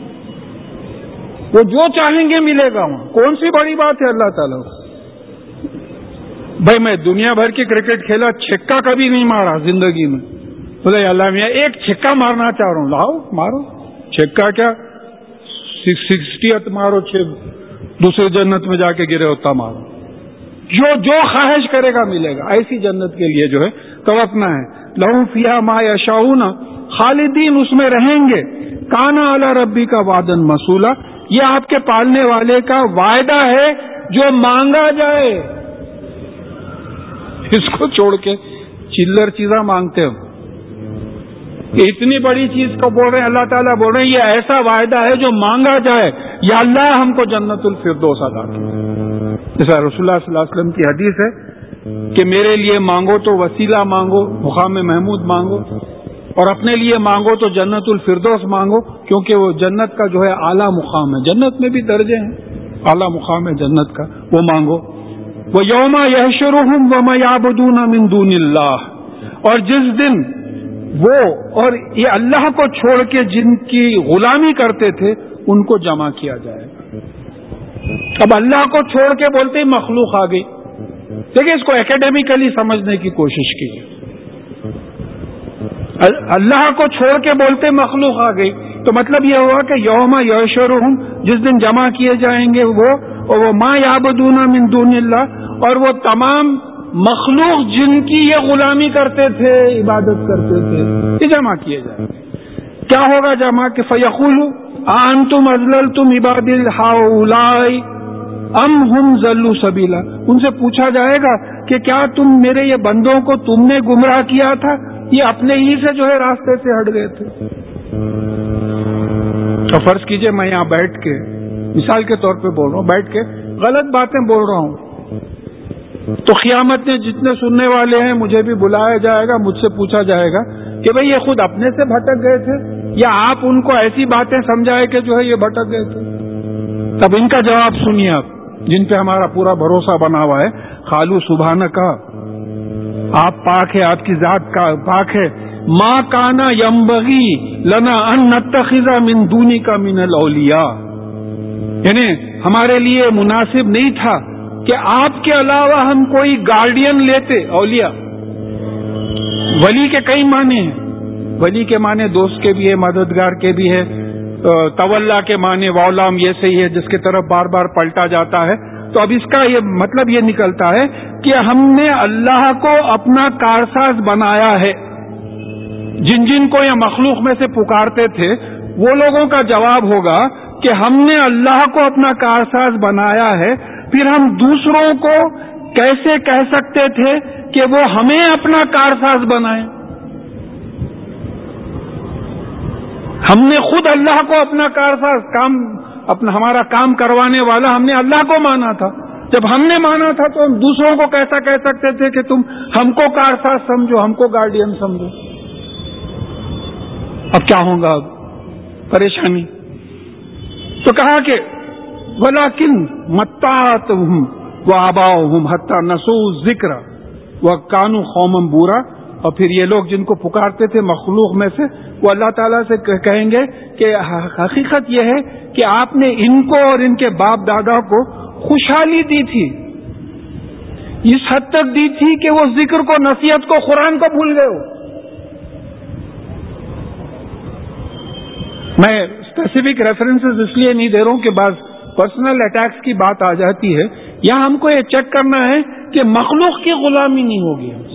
A: وہ جو چاہیں گے ملے گا وہاں۔ کون سی بڑی بات ہے اللہ تعالیٰ؟ بھائی میں دنیا بھر کی کرکٹ کھیلا، چھکا کبھی نہیں مارا زندگی میں، بولے اللہ میاں ایک چھکا مارنا چاہ رہا ہوں، لاؤ مارو چھکا، کیا سکسٹی مارو، چھ دوسرے جنت میں جا کے گرے ہوتا مارو، جو جو خواہش کرے گا ملے گا۔ ایسی جنت کے لیے جو ہے توقنا ہے۔ لہم فیہا ما یشاؤون خالدین، اس میں رہیں گے۔ کانا علی ربی کا وعدن مسئولا، یہ آپ کے پالنے والے کا وعدہ ہے جو مانگا جائے۔ اس کو چھوڑ کے چلر چیزاں مانگتے ہو، اتنی بڑی چیز کو بول رہے ہیں، اللہ تعالیٰ بول رہے ہیں یہ ایسا وعدہ ہے جو مانگا جائے، یا اللہ ہم کو جنت الفردوس عطا کرے۔ جیسا رسول اللہ صلی اللہ علیہ وسلم کی حدیث ہے کہ میرے لیے مانگو تو وسیلہ مانگو، مقام محمود مانگو، اور اپنے لیے مانگو تو جنت الفردوس مانگو، کیونکہ وہ جنت کا جو ہے اعلیٰ مقام ہے۔ جنت میں بھی درجے ہیں، اعلیٰ مقام ہے جنت کا، وہ مانگو۔ وَيَوْمَ يَحْشُرُهُمْ وَمَا يَعْبُدُونَ مِن دُونِ اللَّهِ، اور جس دن وہ اور یہ اللہ کو چھوڑ کے جن کی غلامی کرتے تھے ان کو جمع کیا جائے گا۔ اب اللہ کو چھوڑ کے بولتے ہی مخلوق آ گئی۔ دیکھیں اس کو اکیڈیمیکلی سمجھنے کی کوشش کی، اللہ کو چھوڑ کے بولتے مخلوق آ گئی، تو مطلب یہ ہوا کہ یوم یحشرہم، جس دن جمع کیے جائیں گے وہ اور وہ ما یعبدون من دون اللہ، اور وہ تمام مخلوق جن کی یہ غلامی کرتے تھے، عبادت کرتے تھے، یہ جمع کیے جائیں گے۔ کیا ہوگا جمع کہ فیقولوا انتم اضللتم عبادی ہؤلاء، ام ہم ضلوا سبیلا، ان سے پوچھا جائے گا کہ کیا تم میرے یہ بندوں کو تم نے گمراہ کیا تھا، یہ اپنے ہی سے جو ہے راستے سے ہٹ گئے تھے. تو فرض کیجئے میں یہاں بیٹھ کے مثال کے طور پہ بول رہا ہوں، بیٹھ کے غلط باتیں بول رہا ہوں، تو قیامت میں جتنے سننے والے ہیں مجھے بھی بلایا جائے گا، مجھ سے پوچھا جائے گا کہ بھئی یہ خود اپنے سے بھٹک گئے تھے یا آپ ان کو ایسی باتیں سمجھائے کہ جو ہے یہ بھٹک گئے تھے. تب ان کا جواب سنیے آپ، جن پہ ہمارا پورا بھروسہ بنا ہوا ہے. قالوا سبحانک، آپ پاک ہے، آپ کی ذات کا پاک ہے. ما کان ینبغی لنا ان نتخذ من دونک من الاولیاء، یعنی ہمارے لیے مناسب نہیں تھا کہ آپ کے علاوہ ہم کوئی گارڈین لیتے. اولیاء ولی کے کئی معنی ہیں، ولی کے معنی دوست کے بھی ہے، مددگار کے بھی ہے، تولا کے معنی واولام یہ صحیح ہے جس کی طرف بار بار پلٹا جاتا ہے. تو اب اس کا یہ مطلب یہ نکلتا ہے کہ ہم نے اللہ کو اپنا کارساز بنایا ہے. جن جن کو یہ مخلوق میں سے پکارتے تھے وہ لوگوں کا جواب ہوگا کہ ہم نے اللہ کو اپنا کارساز بنایا ہے، پھر ہم دوسروں کو کیسے کہہ سکتے تھے کہ وہ ہمیں اپنا کارساز بنائیں؟ ہم نے خود اللہ کو اپنا کارساز، کام اپنا ہمارا کام کروانے والا ہم نے اللہ کو مانا تھا. جب ہم نے مانا تھا تو ہم دوسروں کو کیسا کہہ سکتے تھے کہ تم ہم کو کارساز سمجھو، ہم کو گارڈین سمجھو؟ اب کیا ہوگا؟ اب پریشانی. تو کہا کہ ولیکن متعتهم وآباؤهم حتی نسوا الذکر وکانوا قوما بورا. اور پھر یہ لوگ جن کو پکارتے تھے مخلوق میں سے، وہ اللہ تعالیٰ سے کہیں گے کہ حقیقت یہ ہے کہ آپ نے ان کو اور ان کے باپ دادا کو خوشحالی دی تھی، اس حد تک دی تھی کہ وہ ذکر کو، نصیحت کو، قرآن کو بھول گئے ہو. میں اسپیسیفک ریفرنسز اس لیے نہیں دے رہا ہوں کہ بعض پرسنل اٹیکس کی بات آ جاتی ہے. یہاں ہم کو یہ چیک کرنا ہے کہ مخلوق کی غلامی نہیں ہوگی ہم سے.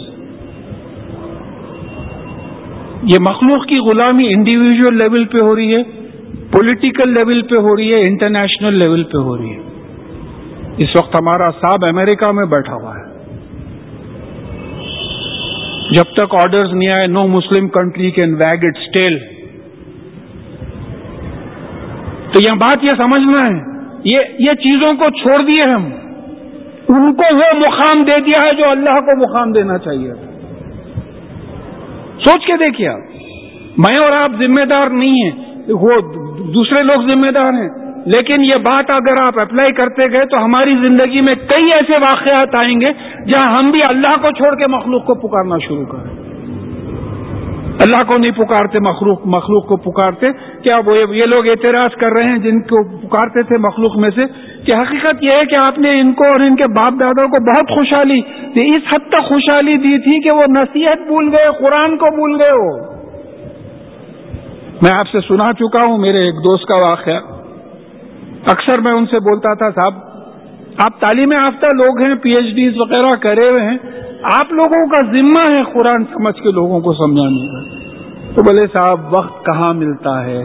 A: یہ مخلوق کی غلامی انڈیویجول لیول پہ ہو رہی ہے، پولیٹیکل لیول پہ ہو رہی ہے، انٹرنیشنل لیول پہ ہو رہی ہے. اس وقت ہمارا صاحب امریکہ میں بیٹھا ہوا ہے. جب تک آرڈرز نہیں آئے no Muslim country can wag its tail. تو یہ بات یہ سمجھنا ہے، یہ یہ چیزوں کو چھوڑ دیے ہم، ان کو وہ مقام دے دیا ہے جو اللہ کو مقام دینا چاہیے. سوچ کے دیکھیے آپ، میں اور آپ ذمہ دار نہیں ہیں، وہ دوسرے لوگ ذمہ دار ہیں، لیکن یہ بات اگر آپ اپلائی کرتے گئے تو ہماری زندگی میں کئی ایسے واقعات آئیں گے جہاں ہم بھی اللہ کو چھوڑ کے مخلوق کو پکارنا شروع کریں. اللہ کو نہیں پکارتے، مخلوق مخلوق کو پکارتے. کیا وہ یہ لوگ اعتراض کر رہے ہیں جن کو پکارتے تھے مخلوق میں سے کہ حقیقت یہ ہے کہ آپ نے ان کو اور ان کے باپ دادا کو بہت خوشحالی دی، اس حد تک خوشحالی دی تھی کہ وہ نصیحت بھول گئے، قرآن کو بھول گئے ہو. میں آپ سے سنا چکا ہوں میرے ایک دوست کا واقعہ. اکثر میں ان سے بولتا تھا، صاحب آپ تعلیم یافتہ لوگ ہیں، پی ایچ ڈیز وغیرہ کرے ہوئے ہیں، آپ لوگوں کا ذمہ ہے قرآن سمجھ کے لوگوں کو سمجھانے کا. تو بولے صاحب وقت کہاں ملتا ہے،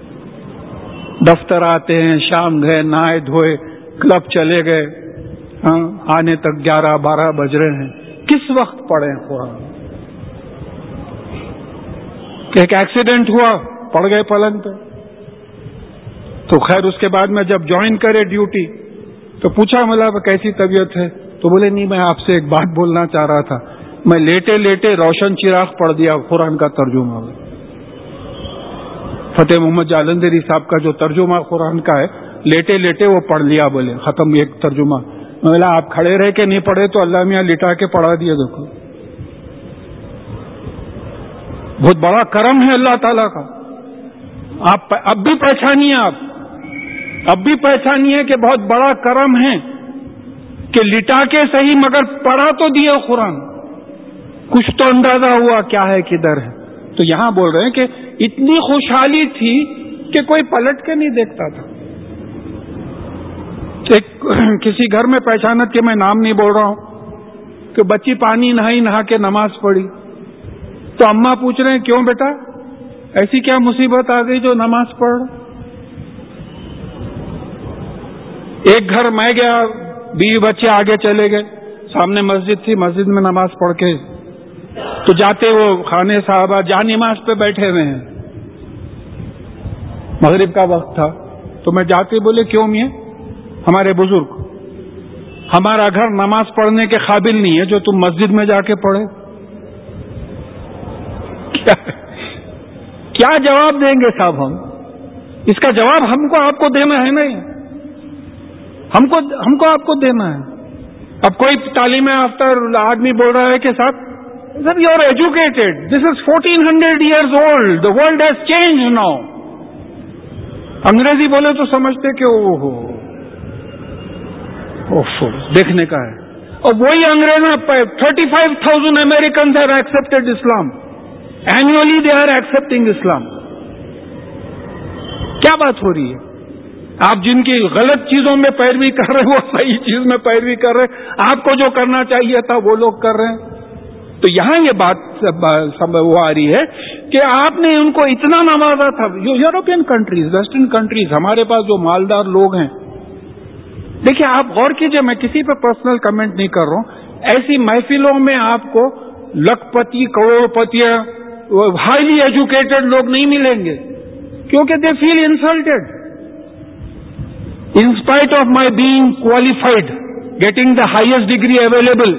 A: دفتر آتے ہیں، شام گئے، نہائے دھوئے، کلب چلے گئے، ہاں آنے تک گیارہ بارہ بج رہے ہیں، کس وقت پڑھیں قرآن؟ ایک ایکسیڈنٹ ہوا، پڑ گئے پلنگ پہ. تو خیر اس کے بعد میں جب جوائن کرے ڈیوٹی تو پوچھا ملا کیسی طبیعت ہے؟ تو بولے نہیں میں آپ سے ایک بات بولنا چاہ رہا تھا. میں لیٹے لیٹے روشن چراغ پڑھ دیا قرآن کا ترجمہ. فتح محمد جالندھری صاحب کا جو ترجمہ قرآن کا ہے، لیٹے لیٹے وہ پڑھ لیا، بولے ختم ایک ترجمہ. میں بولا آپ کھڑے رہ کے نہیں پڑھے تو اللہ میاں لٹا کے پڑھا دیا. دیکھو بہت بڑا کرم ہے اللہ تعالیٰ کا. آپ اب بھی پہچانیے، آپ اب بھی پہچانیے کہ بہت بڑا کرم ہے کہ لٹا کے صحیح مگر پڑھا تو دیا قرآن. کچھ تو اندازہ ہوا کیا ہے کدھر ہے. تو یہاں بول رہے ہیں کہ اتنی خوشحالی تھی کہ کوئی پلٹ کے نہیں دیکھتا تھا. ایک کسی گھر میں پہچانت کے میں نام نہیں بول رہا ہوں کہ بچی پانی نہائی، نہا کے نماز پڑھی. تو اماں پوچھ رہے ہیں کیوں بیٹا، ایسی کیا مصیبت آ گئی جو نماز پڑھ؟ ایک گھر میں گیا، بیوی بچے آگے چلے گئے، سامنے مسجد تھی، مسجد میں نماز پڑھ کے تو جاتے وہ خانے صاحبہ جا نماز پہ بیٹھے ہوئے ہیں، مغرب کا وقت تھا، تو میں جاتے بولے کیوں میاں؟ ہمارے بزرگ، ہمارا گھر نماز پڑھنے کے قابل نہیں ہے جو تم مسجد میں جا کے پڑھے۔ کیا, کیا جواب دیں گے صاحب ہم؟ اس کا جواب ہم کو آپ کو دینا ہے نہیں، ہم کو ہم کو آپ کو دینا ہے۔ اب کوئی تعلیم یافتہ آدمی بول رہا ہے کہ صاحب sir you are educated, this is fourteen hundred years old, the world has change now. انگریزی بولے تو سمجھتے کہ او ہو دیکھنے کا ہے، اور وہی انگریزوں thirty five thousand Americans have accepted Islam, annually they are accepting Islam. کیا بات ہو رہی ہے؟ آپ جن کی غلط چیزوں میں پیروی کر رہے ہیں وہ صحیح چیز میں پیروی کر رہے ہیں، آپ کو جو کرنا چاہیے تھا وہ لوگ کر رہے ہیں۔ تو یہاں یہ بات وہ آ رہی ہے کہ آپ نے ان کو اتنا نوازا تھا، یورپین کنٹریز، ویسٹرن کنٹریز، ہمارے پاس جو مالدار لوگ ہیں، دیکھیے آپ غور کیجئے، میں کسی پہ پرسنل کمنٹ نہیں کر رہا ہوں، ایسی محفلوں میں آپ کو لکھ پتی، کروڑ پتی، ہائیلی ایجوکیٹڈ لوگ نہیں ملیں گے، کیونکہ they feel insulted in spite of my being qualified, getting the highest degree available.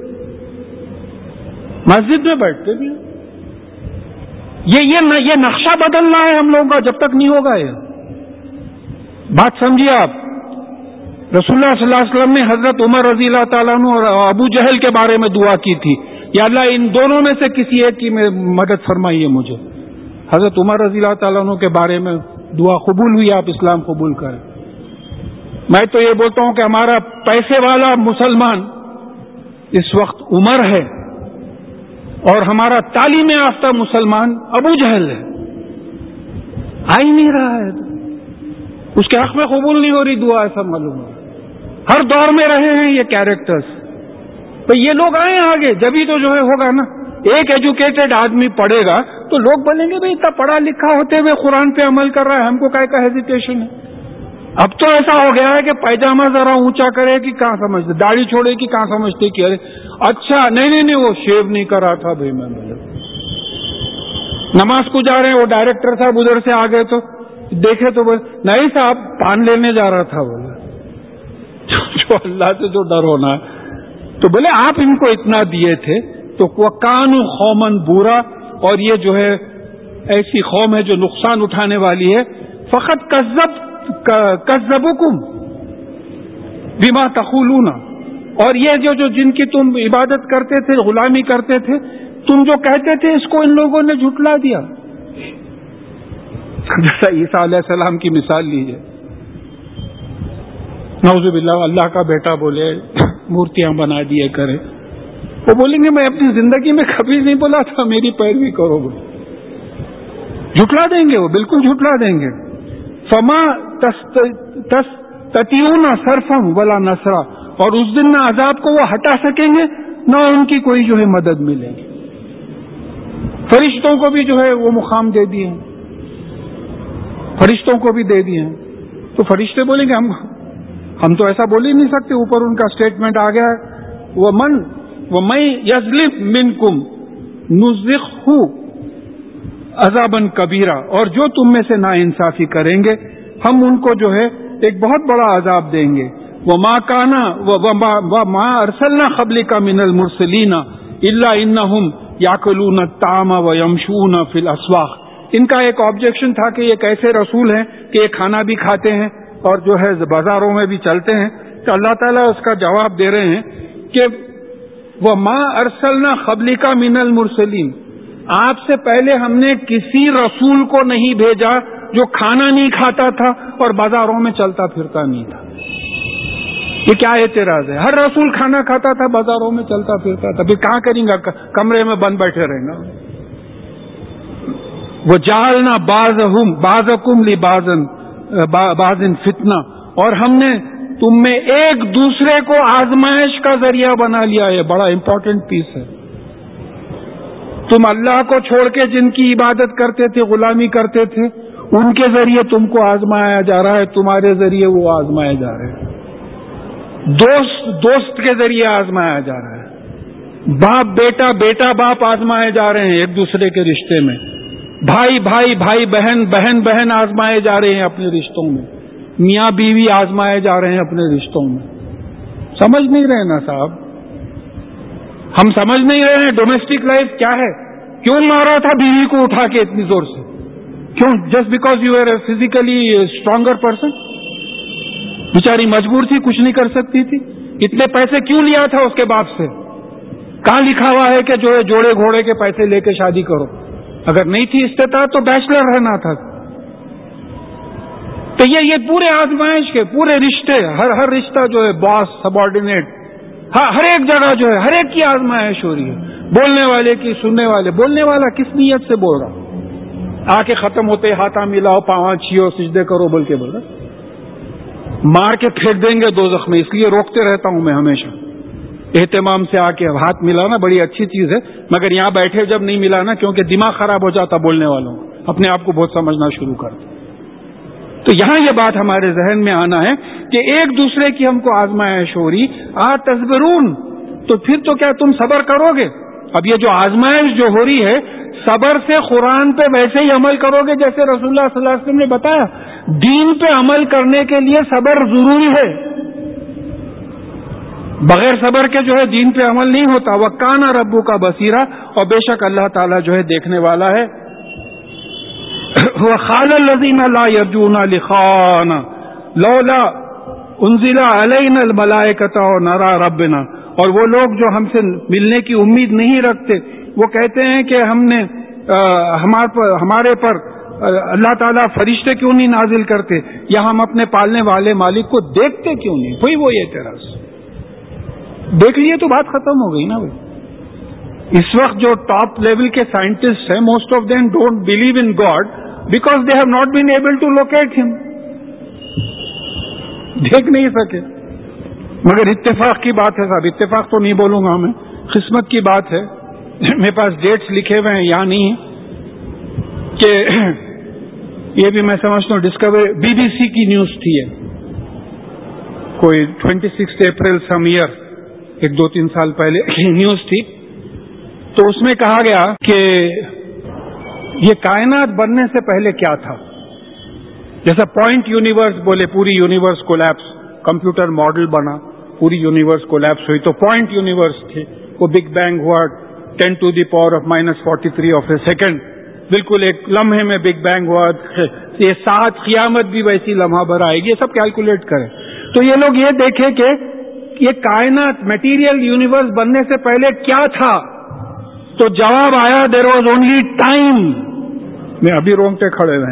A: مسجد میں بیٹھتے بھی یہ یہ یہ نقشہ بدلنا ہے ہم لوگوں کا، جب تک نہیں ہوگا یہ بات سمجھیے آپ۔ رسول اللہ صلی اللہ علیہ وسلم نے حضرت عمر رضی اللہ تعالیٰ عنہ اور ابو جہل کے بارے میں دعا کی تھی، یا اللہ ان دونوں میں سے کسی ایک کی مدد فرمائیے مجھے۔ حضرت عمر رضی اللہ تعالیٰ عنہ کے بارے میں دعا قبول ہوئی، آپ اسلام قبول کریں۔ میں تو یہ بولتا ہوں کہ ہمارا پیسے والا مسلمان اس وقت عمر ہے، اور ہمارا تعلیم یافتہ مسلمان ابو جہل ہے، آ ہی نہیں رہا ہے، اس کے حق میں قبول نہیں ہو رہی دعا، ایسا معلوم ہے۔ ہر دور میں رہے ہیں یہ کیریکٹرز، تو یہ لوگ آئیں آگے، جبھی تو جو ہے ہوگا نا۔ ایک ایجوکیٹڈ آدمی پڑھے گا تو لوگ بولیں گے بھائی اتنا پڑھا لکھا ہوتے ہوئے قرآن پہ عمل کر رہا ہے، ہم کو کیا کا ہیزیٹیشن ہے؟ اب تو ایسا ہو گیا ہے کہ پیجامہ ذرا اونچا کرے کہ کہاں سمجھتے، داڑھی چھوڑے کہ کہاں سمجھتے کہ ارے اچھا نہیں نہیں نہیں وہ شیو نہیں کرا تھا بھائی، میں بولے نماز کو جا رہے ہیں، وہ ڈائریکٹر صاحب ادھر سے آ گئے تو دیکھے تو بولے نہیں صاحب پان لینے جا رہا تھا، بولے جو اللہ سے جو ڈر ہونا ہے، تو بولے آپ ان کو اتنا دیے تھے تو کانو قومن بورا، اور یہ جو ہے ایسی قوم ہے جو نقصان اٹھانے والی ہے۔ فقط کذب کذبوکم بما تقولون، اور یہ جو جو جن کی تم عبادت کرتے تھے، غلامی کرتے تھے، تم جو کہتے تھے اس کو ان لوگوں نے جھٹلا دیا۔ جیسا عیسیٰ علیہ السلام کی مثال لیجیے، نعوذ باللہ اللہ کا بیٹا بولے مورتیاں بنا دیے کرے، وہ بولیں گے میں اپنی زندگی میں کبھی نہیں بولا تھا میری پیروی کرو، بولے جھٹلا دیں گے، وہ بالکل جھٹلا دیں گے۔ فما تستطيعون صرفا ولا نصرا، اور اس دن نہ عذاب کو وہ ہٹا سکیں گے نہ ان کی کوئی جو ہے مدد ملے گی۔ فرشتوں کو بھی جو ہے وہ مقام دے دیے، فرشتوں کو بھی دے دیے ہیں، تو فرشتے بولیں گے ہم ہم تو ایسا بول ہی نہیں سکتے، اوپر ان کا اسٹیٹمنٹ آ گیا ہے ومن ومن یظلم منکم نذقہ عذابا کبیرا، اور جو تم میں سے ناانصافی کریں گے ہم ان کو جو ہے ایک بہت بڑا عذاب دیں گے۔ وما کانا وما ارسلنا قبلک من المرسلین الا انہم یاکلون الطعام ویمشون فی الاسواق، ان کا ایک آبجیکشن تھا کہ یہ ایسے رسول ہیں کہ یہ کھانا بھی کھاتے ہیں اور جو ہے بازاروں میں بھی چلتے ہیں، تو اللہ تعالیٰ اس کا جواب دے رہے ہیں کہ وما ارسلنا قبلک من المرسلین، آپ سے پہلے ہم نے کسی رسول کو نہیں بھیجا جو کھانا نہیں کھاتا تھا اور بازاروں میں چلتا پھرتا نہیں تھا۔ یہ کیا اعتراض ہے؟ ہر رسول کھانا کھاتا تھا، بازاروں میں چلتا پھرتا تھا، پھر کہاں کریں گا؟ کمرے میں بند بیٹھے رہیں گا۔ وجعلنا بعضهم بعضکم لبعض بعض فتنہ، اور ہم نے تم میں ایک دوسرے کو آزمائش کا ذریعہ بنا لیا۔ ہے بڑا امپورٹنٹ پیس ہے۔ تم اللہ کو چھوڑ کے جن کی عبادت کرتے تھے، غلامی کرتے تھے، ان کے ذریعے تم کو آزمایا جا رہا ہے، تمہارے ذریعے وہ آزمائے جا رہے ہیں۔ دوست دوست کے ذریعے آزمایا جا رہا ہے، باپ بیٹا بیٹا باپ آزمائے جا رہے ہیں ایک دوسرے کے رشتے میں، بھائی بھائی بھائی بہن بہن بہن آزمائے جا رہے ہیں اپنے رشتوں میں، میاں بیوی آزمائے جا رہے ہیں اپنے رشتوں میں۔ سمجھ نہیں رہے نا صاحب، ہم سمجھ نہیں رہے ہیں ڈومیسٹک لائف کیا ہے۔ کیوں مارا تھا بیوی کو اٹھا کے اتنی زور سے؟ کیوں؟ Just because you are a physically stronger person? بیچاری مجبور تھی، کچھ نہیں کر سکتی تھی۔ اتنے پیسے کیوں لیا تھا اس کے باپ سے؟ کہاں لکھا ہوا ہے کہ جو ہے جوڑے گھوڑے کے پیسے لے کے شادی کرو؟ اگر نہیں تھی استطاعت تو بیچلر رہنا تھا۔ تو یہ یہ پورے آزمائش کے پورے رشتے، ہر ہر رشتہ جو ہے باس سبارڈینیٹ، ہر ایک جگہ جو ہے ہر ایک کی آزمائش ہو رہی ہے، بولنے والے کی، سننے والے۔ بولنے والا کس نیت سے بول رہا؟ آ کے ختم ہوتے ہاتھا ملاؤ پاواں چھیو سجدے کرو بول کے بول رہا، مار کے پھینک دیں گے دوزخ میں۔ اس لیے روکتے رہتا ہوں میں ہمیشہ، اہتمام سے آ کے ہاتھ ملانا بڑی اچھی چیز ہے، مگر یہاں بیٹھے جب نہیں ملانا، کیونکہ دماغ خراب ہو جاتا بولنے والوں، اپنے آپ کو بہت سمجھنا شروع کرتے۔ تو یہاں یہ بات ہمارے ذہن میں آنا ہے کہ ایک دوسرے کی ہم کو آزمائش ہو رہی، آ تصبرون، تو پھر تو کیا تم صبر کرو گے؟ اب یہ جو آزمائش جو ہو رہی ہے، صبر سے قرآن پہ ویسے ہی عمل کرو گے جیسے رسول اللہ صلی اللہ علیہ وسلم نے بتایا۔ دین پہ عمل کرنے کے لیے صبر ضروری ہے، بغیر صبر کے جو ہے دین پہ عمل نہیں ہوتا۔ وَكَانَ رَبُّكَ بَصِيرًا، اور بے شک اللہ تعالیٰ جو ہے دیکھنے والا ہے۔ وَقَالَ الَّذِينَ لَا يَرْجُونَ لِقَاءَنَا لَوْلَا أُنزِلَ عَلَيْنَا الْمَلَائِكَةُ وَنَرَىٰ رَبَّنَا، اور وہ لوگ جو ہم سے ملنے کی امید نہیں رکھتے، وہ کہتے ہیں کہ ہم نے ہمارے پر اللہ تعالیٰ فرشتے کیوں نہیں نازل کرتے، یا ہم اپنے پالنے والے مالک کو دیکھتے کیوں نہیں؟ وہی وہ اعتراض، دیکھ لیے تو بات ختم ہو گئی نا بھائی۔ اس وقت جو ٹاپ لیول کے سائنٹسٹ ہیں، most of them don't believe in God because they have not been able to locate him, دیکھ نہیں سکے۔ مگر اتفاق کی بات ہے صاحب، اتفاق تو نہیں بولوں گا میں، قسمت کی بات ہے۔ میرے پاس ڈیٹس لکھے ہوئے ہیں، یہاں نہیں ہے کہ یہ بھی میں سمجھتا ہوں ڈسکوری بی بی سی کی نیوز تھی، ہے کوئی twenty six April some year, ایک دو تین سال پہلے نیوز تھی، تو اس میں کہا گیا کہ یہ کائنات بننے سے پہلے کیا تھا۔ جیسا پوائنٹ یونیورس بولے پوری یونیورس کولیپس، کمپیوٹر ماڈل بنا، پوری یونیورس کولیپس ہوئی، تو پوائنٹ یونیورس تھے، وہ بگ بینگ ہوا ten to the power of minus forty three of a second, بالکل ایک لمحے میں بگ بینگ ہوا۔ یہ سات قیامت بھی ویسی لمحہ بھر آئے گی، یہ سب کیلکولیٹ کریں تو یہ لوگ یہ دیکھیں کہ یہ کائنات میٹیریل یونیورس بننے سے پہلے کیا تھا، تو جواب آیا دیر واز اونلی ٹائم۔ میں ابھی رونگٹے کھڑے ہوئے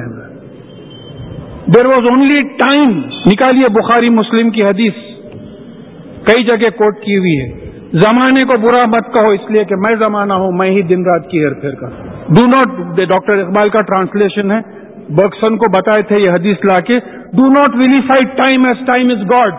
A: ہیں، دیر واز اونلی ٹائم۔ نکالیے بخاری مسلم کی حدیث، کئی جگہ کوٹ کی ہوئی ہے، زمانے کو برا مت کہو اس لیے کہ میں زمانہ ہوں، میں ہی دن رات کی ہیر پھیر کر۔ ڈو ناٹ، ڈاکٹر اقبال کا ٹرانسلیشن ہے، برگسن کو بتائے تھے یہ حدیث لا کے، do not vilify time as time is God.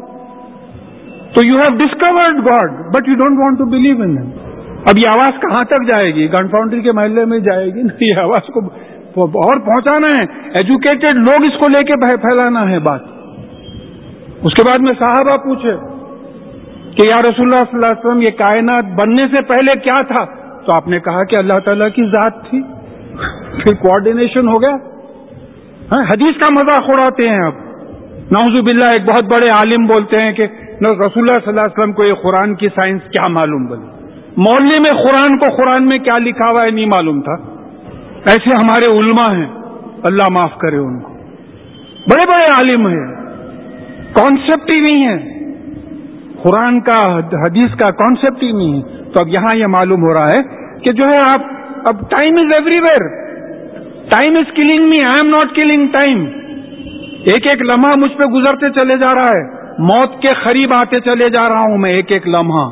A: تو you have discovered God but you don't want to believe in him. اب یہ آواز کہاں تک جائے گی؟ گن فاؤنڈری کے محلے میں جائے گی؟ یہ آواز کو اور پہنچانا ہے، ایجوکیٹڈ لوگ اس کو لے کے پھیلانا ہے بات۔ اس کے بعد میں صحابہ پوچھے کہ یا رسول اللہ صلی اللہ علیہ وسلم یہ کائنات بننے سے پہلے کیا تھا؟ تو آپ نے کہا کہ اللہ تعالیٰ کی ذات تھی۔ پھر کوآرڈینیشن ہو گیا۔ ہاں، حدیث کا مذاق اڑاتے ہیں اب، نعوذ باللہ۔ ایک بہت بڑے عالم بولتے ہیں کہ رسول اللہ صلی اللہ علیہ وسلم کو یہ قرآن کی سائنس کیا معلوم؟ بولے مولوی میں قرآن کو قرآن میں کیا لکھا ہوا ہے نہیں معلوم تھا۔ ایسے ہمارے علماء ہیں، اللہ معاف کرے ان کو، بڑے بڑے عالم ہیں، کانسیپٹ ہی نہیں ہے قرآن کا، حدیث کا کانسیپٹ ہی نہیں ہے۔ تو اب یہاں یہ معلوم ہو رہا ہے کہ جو ہے آپ اب time is everywhere, time is killing me, I am not killing time. ایک ایک لمحہ مجھ پہ گزرتے چلے جا رہا ہے، موت کے قریب آتے چلے جا رہا ہوں میں، ایک ایک لمحہ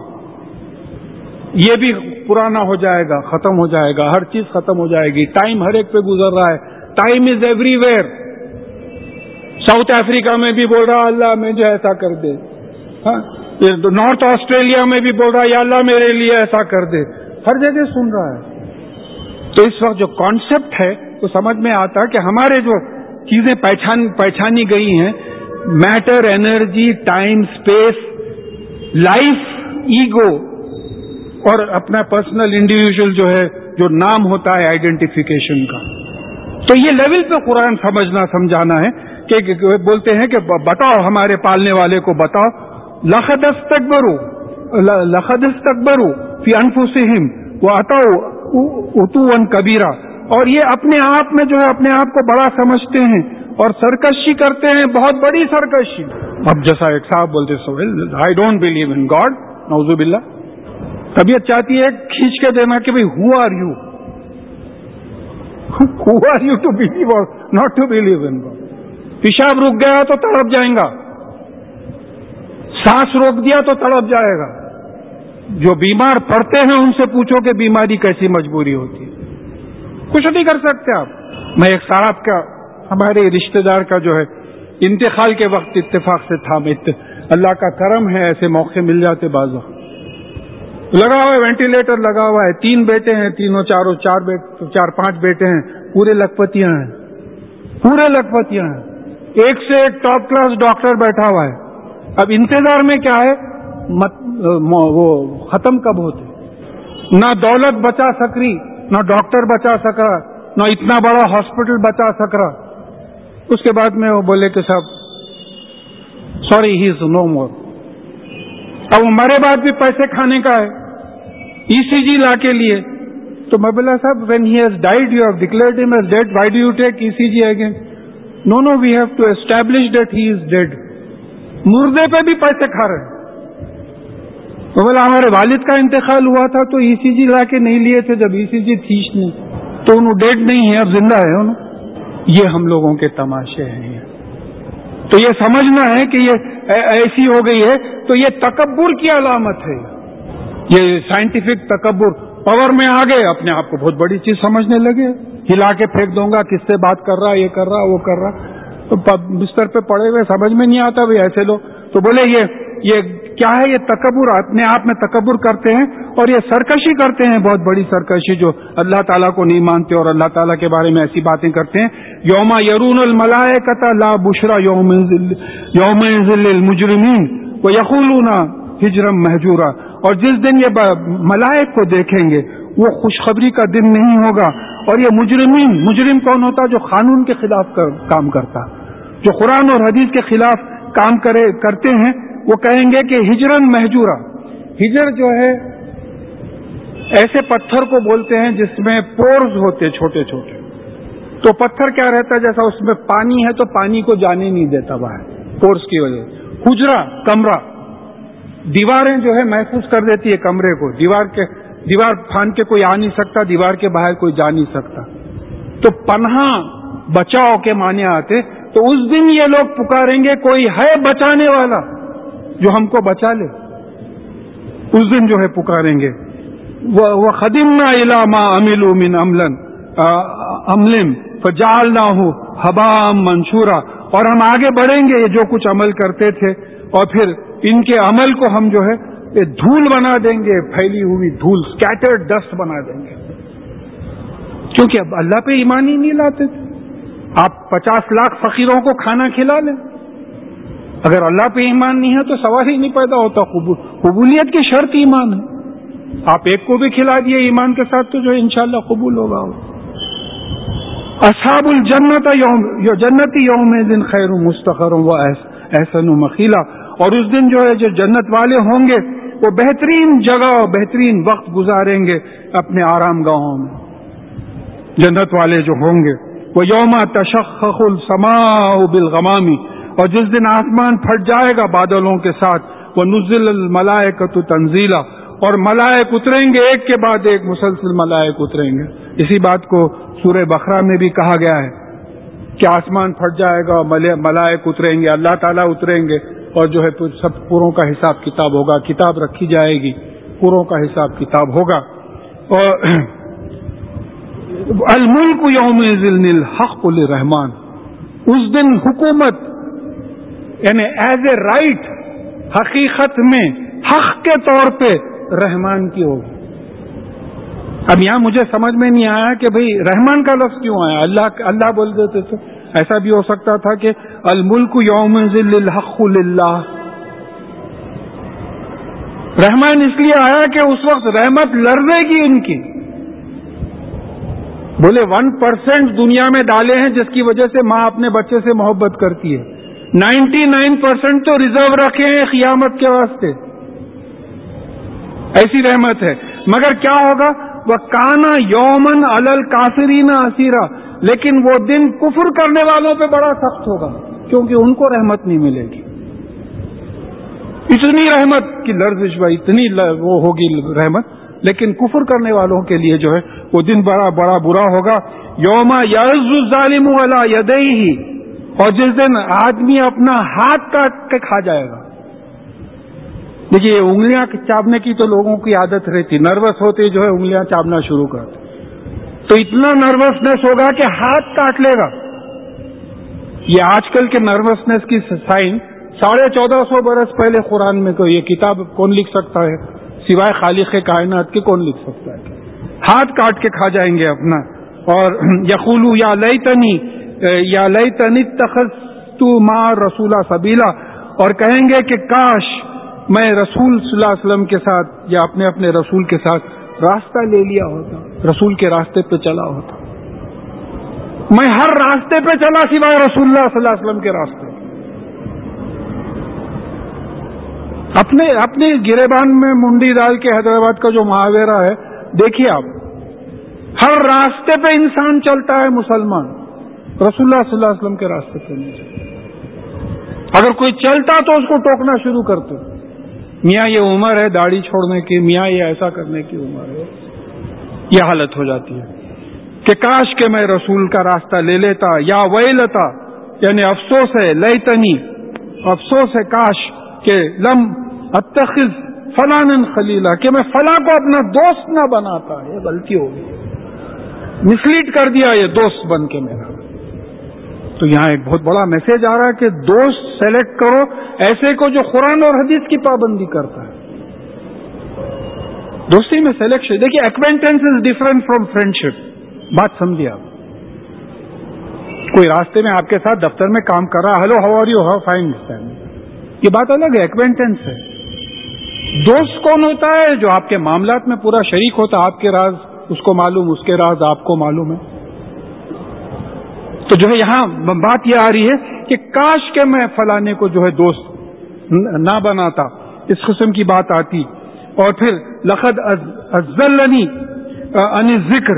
A: یہ بھی پرانا ہو جائے گا، ختم ہو جائے گا، ہر چیز ختم ہو جائے گی، ٹائم ہر ایک پہ گزر رہا ہے، time is everywhere. South Africa میں بھی بول رہا اللہ مجھے ایسا کر دے، ہاں، نارتھ آسٹریلیا میں بھی بول رہا یا اللہ میرے لیے ایسا کر دے، ہر جگہ سن رہا ہے۔ تو اس وقت جو کانسیپٹ ہے وہ سمجھ میں آتا کہ ہمارے جو چیزیں پہچان پہچانی گئی ہیں، matter, energy, time, space, life, ego اور اپنا پرسنل انڈیویجول جو ہے، جو نام ہوتا ہے آئیڈینٹیفیکیشن کا. تو یہ لیول پہ قرآن سمجھنا سمجھانا ہے کہ بولتے ہیں کہ بتاؤ ہمارے پالنے والے کو بتاؤ، لقد استكبروا لقد استكبروا فی انفسہم واتوا عتوا کبیرا، اور یہ اپنے آپ میں جو ہے اپنے آپ کو بڑا سمجھتے ہیں اور سرکشی کرتے ہیں، بہت بڑی سرکشی. اب جیسا ایک صاحب بولتے Sohail I don't believe in God, نعوذ باللہ. طبیعت چاہتی ہے کھینچ کے دینا کہ بھئی who are you who are you to believe or not to believe in God. پیشاب رک گیا تو تڑپ جائیں گا، سانس روک دیا تو تڑپ جائے گا. جو بیمار پڑتے ہیں ان سے پوچھو کہ بیماری کیسی مجبوری ہوتی ہے، کچھ نہیں کر سکتے آپ. میں ایک صاحب کا، ہمارے رشتہ دار کا جو ہے انتقال کے وقت اتفاق سے تھا، اللہ کا کرم ہے ایسے موقع مل جاتے بعض وقت. لگا ہوا ہے وینٹیلیٹر لگا ہوا ہے، تین بیٹے ہیں، تینوں چاروں چار بیٹے چار پانچ بیٹے ہیں، پورے لکھپتیاں ہیں، پورے لکھپتیاں ہیں، ایک سے ایک ٹاپ کلاس ڈاکٹر بیٹھا ہوا ہے. اب انتظار میں کیا ہے، مت وہ ختم کب ہوتے. نہ دولت بچا سک رہی، نہ ڈاکٹر بچا سک رہا، نہ اتنا بڑا ہاسپٹل بچا سک رہا. اس کے بعد میں وہ بولے کہ صاحب سوری ہی از نو مور. اب ہمارے بعد بھی پیسے کھانے کا ہے، ای سی جی لا کے لیے. تو میں بولا صاحب when he has died you have declared him as dead, why do you take E C G again? No no we have to establish that he is dead. مردے پہ بھی پیسے کھا رہے ہیں. تو بولا ہمارے والد کا انتقال ہوا تھا تو ای سی جی لا کے نہیں لیے تھے، جب ای سی جی تھی نہیں تو انہوں ڈیڈ نہیں ہے، اب زندہ ہے انہوں. یہ ہم لوگوں کے تماشے ہیں. تو یہ سمجھنا ہے کہ یہ ایسی ہو گئی ہے تو یہ تکبر کی علامت ہے. یہ سائنٹیفک تکبر، پاور میں آ گئے، اپنے آپ کو بہت بڑی چیز سمجھنے لگے. ہلا کے پھینک دوں گا، کس سے بات کر رہا، یہ کر رہا وہ کر رہا. تو بستر پہ پڑے ہوئے سمجھ میں نہیں آتا بھی ایسے لوگ. تو بولے یہ یہ کیا ہے، یہ تکبر، اپنے آپ میں تکبر کرتے ہیں اور یہ سرکشی کرتے ہیں، بہت بڑی سرکشی جو اللہ تعالیٰ کو نہیں مانتے اور اللہ تعالیٰ کے بارے میں ایسی باتیں کرتے ہیں. یوم یرون الملائکۃ لا بشرا یوم یوم للمجرمین ویقولون ہجرا مہجورا. اور جس دن یہ ملائک کو دیکھیں گے وہ خوشخبری کا دن نہیں ہوگا. اور یہ مجرمین، مجرم کون ہوتا؟ جو قانون کے خلاف کام کرتا، جو قرآن اور حدیث کے خلاف کام کرے کرتے ہیں، وہ کہیں گے کہ ہجرن مہجورا. ہجر جو ہے ایسے پتھر کو بولتے ہیں جس میں پورز ہوتے چھوٹے چھوٹے. تو پتھر کیا رہتا ہے، جیسا اس میں پانی ہے تو پانی کو جانے نہیں دیتا باہر، پورز کی وجہ سے. حجرا کمرہ، دیواریں جو ہے محفوظ کر دیتی ہے کمرے کو، دیوار کے دیوار پھاند کے کوئی آ نہیں سکتا، دیوار کے باہر کوئی جا نہیں سکتا. تو پناہ بچاؤ کے معنی آتے. تو اس دن یہ لوگ پکاریں گے کوئی ہے بچانے والا جو ہم کو بچا لے. اس دن جو ہے پکاریں گے وَقَدِمْنَا إِلَىٰ مَا عَمِلُوا مِنْ عَمْلٍ فَجَعَلْنَاهُ هَبَاءً مَنْثُورًا. اور ہم آگے بڑھیں گے، یہ جو کچھ عمل کرتے تھے اور پھر ان کے عمل کو ہم جو ہے دھول بنا دیں گے، پھیلی ہوئی دھول، اسکیٹرڈ ڈسٹ بنا دیں گے. کیونکہ اب اللہ پہ ایمان ہی نہیں لاتے تھے. آپ پچاس لاکھ فقیروں کو کھانا کھلا لیں، اگر اللہ پہ ایمان نہیں ہے تو سوال ہی نہیں پیدا ہوتا. قبول قبولیت کی شرط ایمان ہے. آپ ایک کو بھی کھلا دیے ایمان کے ساتھ تو جو انشاءاللہ قبول ہوگا. اصحاب الجنت یوم جنتی یومئذ خیر مستقر و احسن مقیلا. اور اس دن جو ہے جو جنت والے ہوں گے وہ بہترین جگہ اور بہترین وقت گزاریں گے اپنے آرام گاہوں میں. جنت والے جو ہوں گے وہ یوم تشقق السماء بالغمام. اور جس دن آسمان پھٹ جائے گا بادلوں کے ساتھ، وَنُزِّلَ الْمَلَائِكَةُ تَنزِيلًا. اور ملائک اتریں گے ایک کے بعد ایک، مسلسل ملائک اتریں گے. اسی بات کو سورہ بقرہ میں بھی کہا گیا ہے کہ آسمان پھٹ جائے گا اور ملائک اتریں گے، اللہ تعالیٰ اتریں گے اور جو ہے سب پوروں کا حساب کتاب ہوگا. کتاب رکھی جائے گی، پوروں کا حساب کتاب ہوگا. اور الملک یومئذ الحق للرحمن. اس دن حکومت یعنی ایز اے رائٹ، حقیقت میں حق کے طور پہ رحمان کی ہوگی. اب یہاں مجھے سمجھ میں نہیں آیا کہ بھئی رحمان کا لفظ کیوں آیا. اللہ اللہ بول دیتے تو ایسا بھی ہو سکتا تھا کہ الملک یومئذ الحق للہ. رحمان اس لیے آیا کہ اس وقت رحمت لرزے گی ان کی. بولے ون پرسینٹ دنیا میں ڈالے ہیں جس کی وجہ سے ماں اپنے بچے سے محبت کرتی ہے, نائنٹی نائن پرسینٹ تو ریزرو رکھے ہیں قیامت کے واسطے. ایسی رحمت ہے. مگر کیا ہوگا؟ وہ کانا یومن علل کافرین اسیرا, لیکن وہ دن کفر کرنے والوں پہ بڑا سخت ہوگا, کیونکہ ان کو رحمت نہیں ملے گی. اتنی رحمت کی لرزش بھائی, اتنی وہ ہوگی رحمت, لیکن کفر کرنے والوں کے لیے جو ہے وہ دن بڑا بڑا برا ہوگا. یوم یعض الظالم علی یدیہ, اور جس دن آدمی اپنا ہاتھ کاٹ کے کھا جائے گا. دیکھیے انگلیاں چاپنے کی تو لوگوں کی عادت رہتی, نروس ہوتے جو ہے انگلیاں چاپنا شروع کرتے, تو اتنا نروسنس ہوگا کہ ہاتھ کاٹ لے گا. یہ آج کل کے نروسنس کی سائن ساڑھے چودہ سو برس پہلے قرآن میں کو یہ کتاب کون لکھ سکتا ہے سوائے خالق کائنات کے؟ کون لکھ سکتا ہے؟ ہاتھ کاٹ کے کھا جائیں گے اپنا. اور یقولو یا لیتنی یا لیتنی اتخذت مع رسول سبیلا, اور کہیں گے کہ کاش میں رسول صلی اللہ علیہ وسلم کے ساتھ یا اپنے اپنے رسول کے ساتھ راستہ لے لیا ہوتا, رسول کے راستے پہ چلا ہوتا. میں ہر راستے پہ چلا سوائے رسول اللہ صلی اللہ علیہ وسلم کے راستے. اپنے اپنے گریبان میں منڈی ڈال کے حیدرآباد کا جو محاورہ ہے دیکھیے آپ, ہر راستے پہ انسان چلتا ہے مسلمان, رسول اللہ صلی اللہ علیہ وسلم کے راستے پہ نہیں چلتا. اگر کوئی چلتا تو اس کو ٹوکنا شروع کرتے, میاں یہ عمر ہے داڑھی چھوڑنے کی, میاں یہ ایسا کرنے کی عمر ہے. یہ حالت ہو جاتی ہے کہ کاش کہ میں رسول کا راستہ لے لیتا. یا ویلتا یعنی افسوس ہے, لیتنی افسوس ہے, کاش کہ لم اتخذ فلانا خلیلا, کہ میں فلاں کو اپنا دوست نہ بناتا. یہ غلطی ہو گئی, مسلیڈ کر دیا یہ دوست بن کے میرا. تو یہاں ایک بہت بڑا میسج آ رہا ہے کہ دوست سلیکٹ کرو ایسے کو جو قرآن اور حدیث کی پابندی کرتا ہے. دوستی میں سلیکشن, دیکھیے acquaintance is different from friendship. بات سمجھیے آپ, کوئی راستے میں آپ کے ساتھ دفتر میں کام کر رہا, hello how are you, how fine, یہ بات الگ ہے, ایکوینٹنس ہے. دوست کون ہوتا ہے؟ جو آپ کے معاملات میں پورا شریک ہوتا, آپ کے راز اس کو معلوم, اس کے راز آپ کو معلوم ہے. تو جو ہے یہاں بات یہ آ رہی ہے کہ کاش کہ میں فلانے کو جو ہے دوست نہ بناتا, اس قسم کی بات آتی. اور پھر لقد ازلنی عن الذکر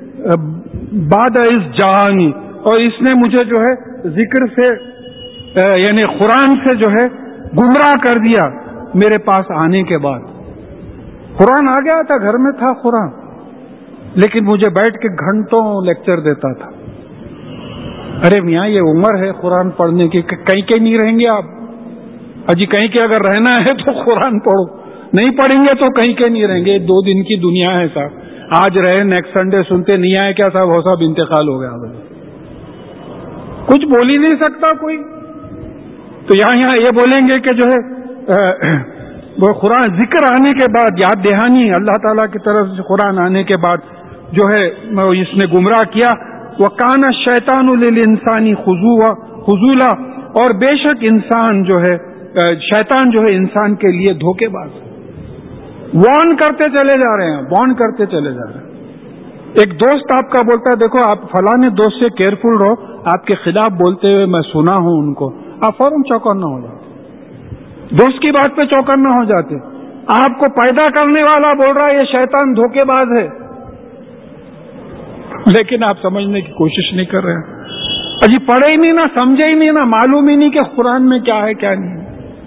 A: بعد اذ جاءنی, اور اس نے مجھے جو ہے ذکر سے یعنی قرآن سے جو ہے گمراہ کر دیا میرے پاس آنے کے بعد. قرآن آ گیا تھا, گھر میں تھا قرآن, لیکن مجھے بیٹھ کے گھنٹوں لیکچر دیتا تھا. ارے میاں یہ عمر ہے قرآن پڑھنے کی, کہیں کہیں نہیں رہیں گے آپ. اجی کہیں کہ اگر رہنا ہے تو قرآن پڑھو, نہیں پڑھیں گے تو کہیں کہ نہیں رہیں گے. دو دن کی دنیا ہے صاحب, آج رہے نیکسٹ سنڈے سنتے نہیں آئے کیا صاحب, وہ صاحب انتقال ہو گیا, کچھ بول ہی نہیں سکتا کوئی. تو یہاں یہاں یہ بولیں گے کہ جو ہے وہ قرآن ذکر آنے کے بعد, یاد دہانی اللہ تعالیٰ کی طرف سے قرآن آنے کے بعد جو ہے اس نے گمراہ کیا. وَكَانَ الشَّيْطَانُ لِلْإِنسَانِ خُذُولًا, اور بے شک انسان جو ہے شیطان جو ہے انسان کے لیے دھوکے باز ہے. وارن کرتے چلے جا رہے ہیں, وارن کرتے چلے جا رہے ہیں. ایک دوست آپ کا بولتا ہے دیکھو آپ فلاں دوست سے کیئرفل رہو, آپ کے خلاف بولتے ہوئے میں سنا ہوں ان کو, آپ فوراً چوکنا ہو جاتے, دوست کی بات پہ چوکنا ہو جاتے. آپ کو پیدا کرنے والا بول رہا ہے یہ شیطان دھوکے باز ہے, لیکن آپ سمجھنے کی کوشش نہیں کر رہے ہیں. اجی پڑھے ہی نہیں نا, سمجھے ہی نہیں نا, معلوم ہی نہیں کہ قرآن میں کیا ہے کیا نہیں.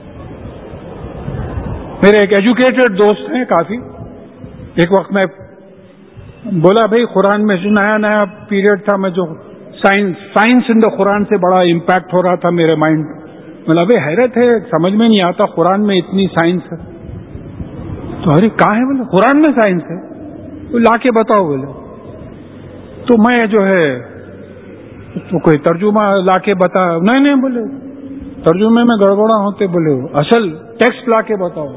A: میرے ایک ایجوکیٹڈ دوست ہیں کافی, ایک وقت میں بولا بھائی قرآن میں جو نیا نیا پیریڈ تھا, میں جو سائنس سائنس ان دا قرآن سے بڑا امپیکٹ ہو رہا تھا میرے مائنڈ. بولا بھائی حیرت ہے, سمجھ میں نہیں آتا قرآن میں اتنی سائنس ہے. تو ارے کہاں ہے؟ بولے قرآن میں سائنس ہے, تو لا کے بتاؤ. بولے تو میں جو ہے تو کوئی ترجمہ لا کے بتا, نہیں نہیں بولے ترجمے میں گڑبڑا ہوتے, بولے اصل ٹیکسٹ لا کے بتاؤ.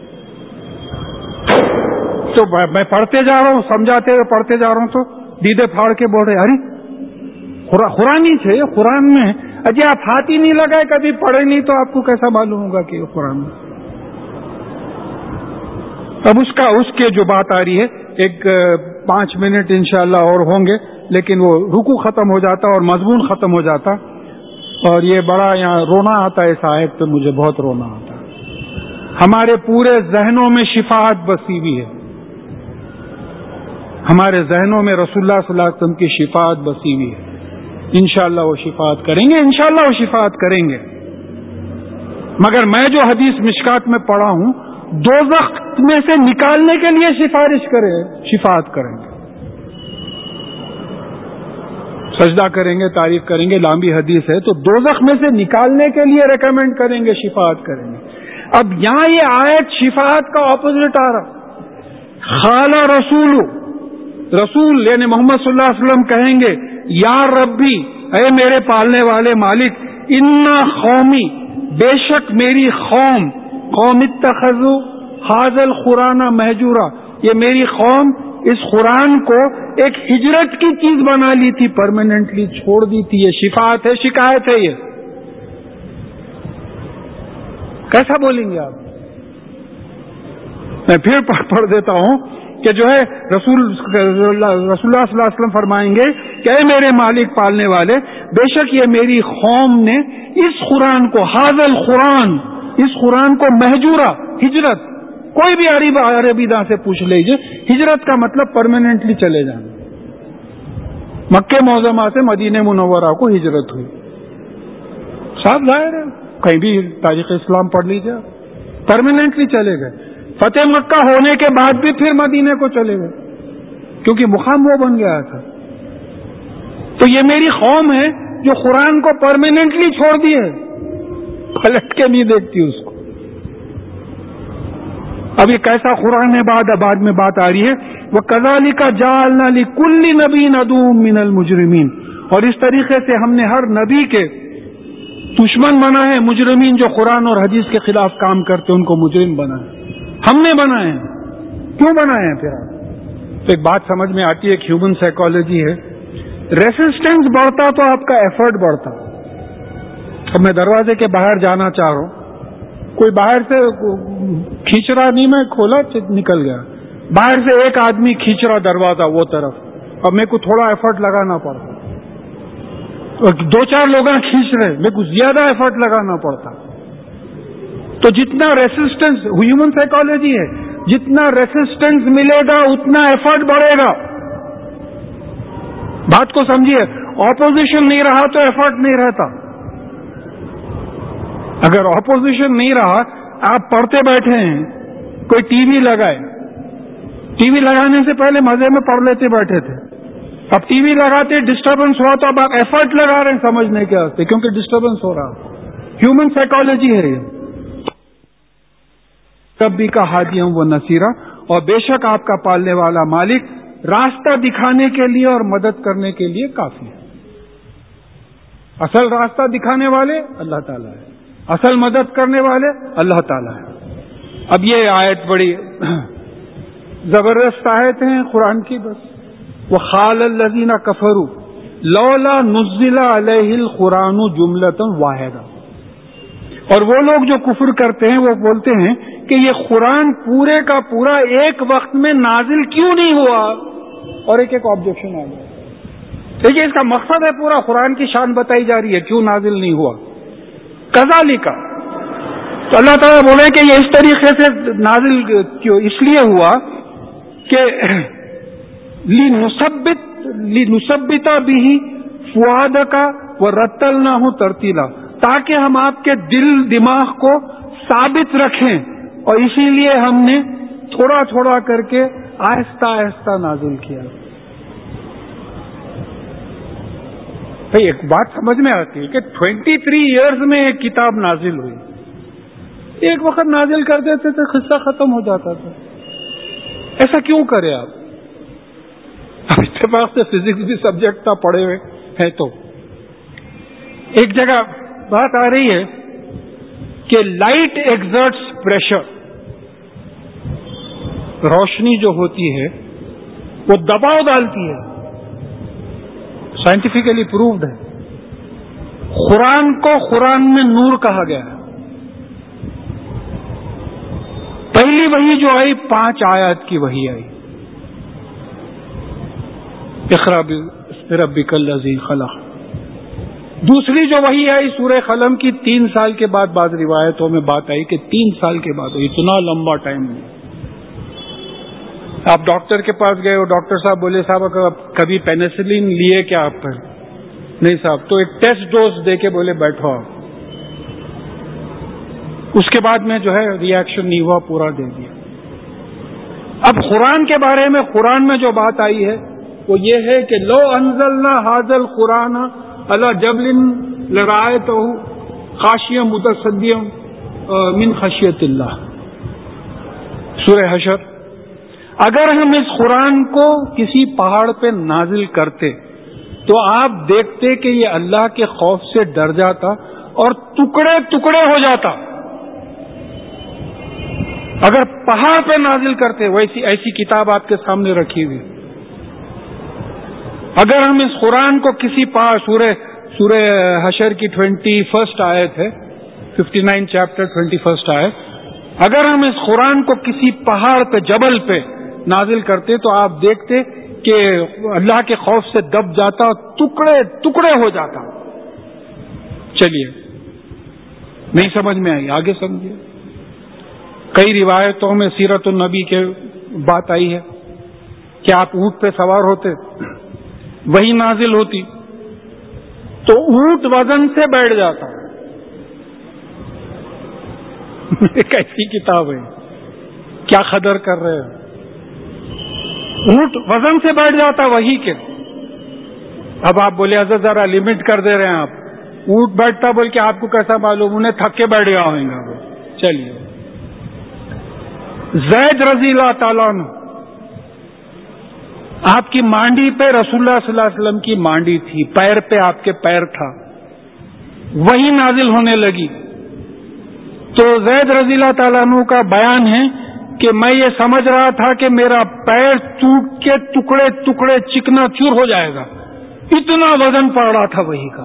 A: تو میں پڑھتے جا رہا ہوں, سمجھاتے ہوئے پڑھتے جا رہا ہوں, تو دیدے پھاڑ کے بول رہے ارے قرآن ہی تھے, قرآن میں. اجی آپ ہاتھ ہی نہیں لگائے, کبھی پڑھے نہیں, تو آپ کو کیسا معلوم ہوگا کہ قرآن میں. اب اس کا اس کے جو بات آ رہی ہے ایک پانچ منٹ انشاءاللہ اور ہوں گے، لیکن وہ رکوع ختم ہو جاتا اور مضمون ختم ہو جاتا، اور یہ بڑا یہاں رونا آتا ہے اس آیت پہ، مجھے بہت رونا آتا ہے۔ ہمارے پورے ذہنوں میں شفاعت بسی ہوئی ہے، ہمارے ذہنوں میں رسول اللہ صلی اللہ علیہ وسلم کی شفاعت بسی ہوئی ہے۔ انشاءاللہ وہ شفاعت کریں گے، انشاءاللہ وہ شفاعت کریں گے، مگر میں جو حدیث مشکات میں پڑھا ہوں دوزخ میں سے نکالنے کے لیے سفارش کرے شفاعت کریں گے، سجدہ کریں گے، تعریف کریں گے، لمبی حدیث ہے، تو دوزخ میں سے نکالنے کے لیے ریکمینڈ کریں گے، شفاعت کریں گے۔ اب یہاں یہ آیت شفاعت کا اپوزٹ آ رہا، خال رسول رسول یعنی محمد صلی اللہ علیہ وسلم کہیں گے یا ربی، اے میرے پالنے والے مالک، انا قومی، بے شک میری قوم، قوم اتخذوا ھذا القرآن مہجورا، یہ میری قوم اس قرآن کو ایک ہجرت کی چیز بنا لی تھی، پرماننٹلی چھوڑ دی تھی۔ یہ شفاعت ہے، شکایت ہے؟ یہ کیسا بولیں گے آپ؟ میں پھر پڑھ دیتا ہوں کہ جو ہے رسول رسول اللہ صلی اللہ علیہ وسلم فرمائیں گے کہ اے میرے مالک پالنے والے، بے شک یہ میری قوم نے اس قرآن کو، ھذا القرآن، اس قرآن کو مہجورا، ہجرت، کوئی بھی عرب عربی داں سے پوچھ لیجئے، ہجرت کا مطلب پرماننٹلی چلے جانا۔ مکہ معظمہ سے مدینہ منورہ کو ہجرت ہوئی، صاف ظاہر ہے، کہیں بھی تاریخ اسلام پڑھ لیجئے، پرماننٹلی چلے گئے۔ فتح مکہ ہونے کے بعد بھی پھر مدینے کو چلے گئے، کیونکہ مقام وہ بن گیا تھا۔ تو یہ میری قوم ہے جو قرآن کو پرماننٹلی چھوڑ دی ہے، پلٹ کے نہیں دیکھتی اس کو۔ اب یہ کیسا قرآن ہے، بعد بعد میں بات آ رہی ہے، وَكَذَلِكَ جَعَلْنَا لِكُلِّ نَبِيٍّ عَدُوًّا مِّنَ الْمُجْرِمِينَ، اور اس طریقے سے ہم نے ہر نبی کے دشمن بنا ہے، مجرمین جو قرآن اور حدیث کے خلاف کام کرتے ان کو مجرم بنا ہے، ہم نے بنائے ہیں۔ کیوں بنائے ہیں پھر آپ؟ تو ایک بات سمجھ میں آتی ہے، ایک ہیومن سائیکالوجی ہے، ریسسٹنس بڑھتا تو آپ کا ایفرٹ بڑھتا۔ اب میں دروازے کے باہر جانا چاہ رہا ہوں، کوئی باہر سے کھینچ رہا نہیں، میں کھولا نکل گیا، باہر سے ایک آدمی کھینچ رہا دروازہ وہ طرف، اب میرے کو تھوڑا ایفرٹ لگانا پڑتا، دو چار لوگ کھینچ رہے، میرے کو زیادہ ایفرٹ لگانا پڑتا۔ تو جتنا ریسسٹنس، ہیومن سائیکالوجی ہے، جتنا ریسسٹنس ملے گا اتنا ایفرٹ بڑھے گا۔ بات کو سمجھیے، اپوزیشن نہیں رہا تو ایفرٹ نہیں رہتا۔ اگر اپوزیشن نہیں رہا، آپ پڑھتے بیٹھے ہیں، کوئی ٹی وی لگائے، ٹی وی لگانے سے پہلے مزے میں پڑھ لیتے بیٹھے تھے، اب ٹی وی لگاتے ڈسٹربنس ہوا تو اب آپ ایفرٹ لگا رہے ہیں سمجھنے کے واسطے، کیونکہ ڈسٹربنس ہو رہا۔ ہیومن سائیکالوجی ہے یہ۔ ربی کا ہادی وہ نصیرہ، اور بے شک آپ کا پالنے والا مالک راستہ دکھانے کے لیے اور مدد کرنے کے لیے کافی ہے۔ اصل راستہ دکھانے والے اللہ تعالیٰ ہے، اصل مدد کرنے والے اللہ تعالیٰ ہے۔ اب یہ آیت بڑی زبردست آیت ہیں قرآن کی، بس وَقَالَ الَّذِينَ كَفَرُوا لَوْلَا نُزِّلَ عَلَيْهِ الْقُرْآنُ جُمْلَةً وَاحِدَةً، اور وہ لوگ جو کفر کرتے ہیں وہ بولتے ہیں کہ یہ قرآن پورے کا پورا ایک وقت میں نازل کیوں نہیں ہوا، اور ایک ایک آبجیکشن آ گیا۔ دیکھیے اس کا مقصد ہے، پورا قرآن کی شان بتائی جا رہی ہے کیوں نازل نہیں ہوا۔ کذالک، تو اللہ تعالیٰ بولے کہ یہ اس طریقے سے نازل کیوں، اس لیے ہوا کہ لِنُثَبِّتَ لِنُثَبِّتَ بِهِ فُؤَادَكَ وَرَتَّلْنَاهُ تَرْتِيلًا، تاکہ ہم آپ کے دل دماغ کو ثابت رکھیں، اور اسی لیے ہم نے تھوڑا تھوڑا کر کے آہستہ آہستہ نازل کیا۔ بھئی ایک بات سمجھ میں آتی ہے کہ ٹوینٹی تھری ایئرز میں ایک کتاب نازل ہوئی، ایک وقت نازل کر دیتے تھے، قصہ ختم ہو جاتا تھا۔ ایسا کیوں کرے آپ؟ اتفاق سے فزکس بھی سبجیکٹ تھا، پڑھے ہوئے ہیں تو ایک جگہ بات آ رہی ہے کہ لائٹ ایگزرٹس پریشر، روشنی جو ہوتی ہے وہ دباؤ ڈالتی ہے، سائنٹیفکلی پرووڈ ہے۔ قرآن کو قرآن میں نور کہا گیا ہے۔ پہلی وحی جو آئی پانچ آیات کی وحی آئی، اقرا باسم ربک الذی خلق۔ دوسری جو وحی آئی سورہ قلم کی تین سال کے بعد، بعض روایتوں میں بات آئی کہ تین سال کے بعد، اتنا لمبا ٹائم نہیں۔ آپ ڈاکٹر کے پاس گئے اور ڈاکٹر صاحب بولے صاحب کبھی پینیسلین لیے کیا آپ پر؟ نہیں صاحب، تو ایک ٹیسٹ ڈوز دے کے بولے بیٹھو آپ، اس کے بعد میں جو ہے ری ایکشن نہیں ہوا، پورا دے دیا۔ اب قرآن کے بارے میں، قرآن میں جو بات آئی ہے وہ یہ ہے کہ لو انزلنا ھذا القرآن علی جبل لرأیتہ خاشعا متصدعا من خشیۃ اللہ، سورہ حشر۔ اگر ہم اس قرآن کو کسی پہاڑ پہ نازل کرتے تو آپ دیکھتے کہ یہ اللہ کے خوف سے ڈر جاتا اور ٹکڑے ٹکڑے ہو جاتا۔ اگر پہاڑ پہ نازل کرتے، ویسی ایسی کتاب آپ کے سامنے رکھی ہوئی، اگر ہم اس قرآن کو کسی پہاڑ، سورہ سورہ حشر کی ٹوینٹی فرسٹ آیت ہے، fifty nine chapter twenty first آیت، اگر ہم اس قرآن کو کسی پہاڑ پہ، جبل پہ نازل کرتے تو آپ دیکھتے کہ اللہ کے خوف سے دب جاتا، ٹکڑے ٹکڑے ہو جاتا۔ چلیے، نہیں سمجھ میں آئی، آگے سمجھیے۔ کئی روایتوں میں سیرت النبی کے بات آئی ہے کہ آپ اونٹ پہ سوار ہوتے، وہی نازل ہوتی تو اونٹ وزن سے بیٹھ جاتا۔ کیسی کتاب ہے، کیا قدر کر رہے ہیں؟ اونٹ وزن سے بیٹھ جاتا وہی کے۔ اب آپ بولے حضرت ذرا لمٹ کر دے رہے ہیں آپ، اونٹ بیٹھتا بول کے آپ کو کیسا معلوم؟ انہیں تھک کے بیٹھ گیا ہوئیں گا وہ۔ چلیے، زید رضی اللہ تعالیٰ عنہ، آپ کی مانڈی پہ رسول اللہ صلی اللہ علیہ وسلم کی مانڈی تھی، پیر پہ آپ کے پیر تھا، وہی نازل ہونے لگی تو زید رضی اللہ تعالیٰ عنہ کا بیان ہے کہ میں یہ سمجھ رہا تھا کہ میرا پیر ٹوٹ کے ٹکڑے ٹکڑے چکنا چور ہو جائے گا، اتنا وزن پڑ رہا تھا وہی کا۔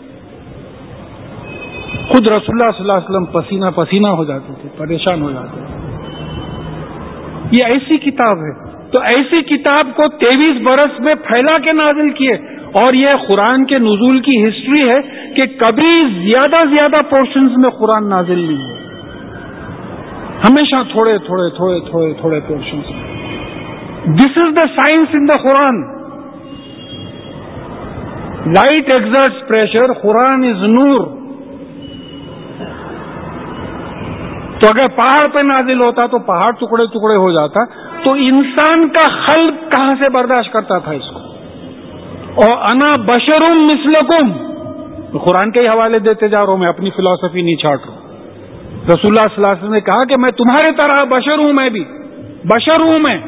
A: خود رسول اللہ صلی اللہ علیہ وسلم پسینہ پسینہ ہو جاتے تھے، پریشان ہو جاتے تھے۔ یہ ایسی کتاب ہے، تو ایسی کتاب کو تیئیس برس میں پھیلا کے نازل کیے، اور یہ قرآن کے نزول کی ہسٹری ہے کہ کبھی زیادہ زیادہ پورشنز میں قرآن نازل نہیں ہے، ہمیشہ تھوڑے تھوڑے تھوڑے تھوڑے تھوڑے portions. This is the science in the Quran. Light exerts pressure, Quran is noor. تو اگر پہاڑ پہ نازل ہوتا تو پہاڑ ٹکڑے ٹکڑے ہو جاتا، تو انسان کا خلق کہاں سے برداشت کرتا تھا اس کو؟ اور انا بشرم مثلکم، قرآن کے ہی حوالے دیتے جا رہا ہوں، میں اپنی فلسفی نہیں چھاٹ رہا ہوں۔ رسول اللہ صلی اللہ علیہ وسلم نے کہا کہ میں تمہارے طرح بشر ہوں، میں بھی بشر ہوں میں۔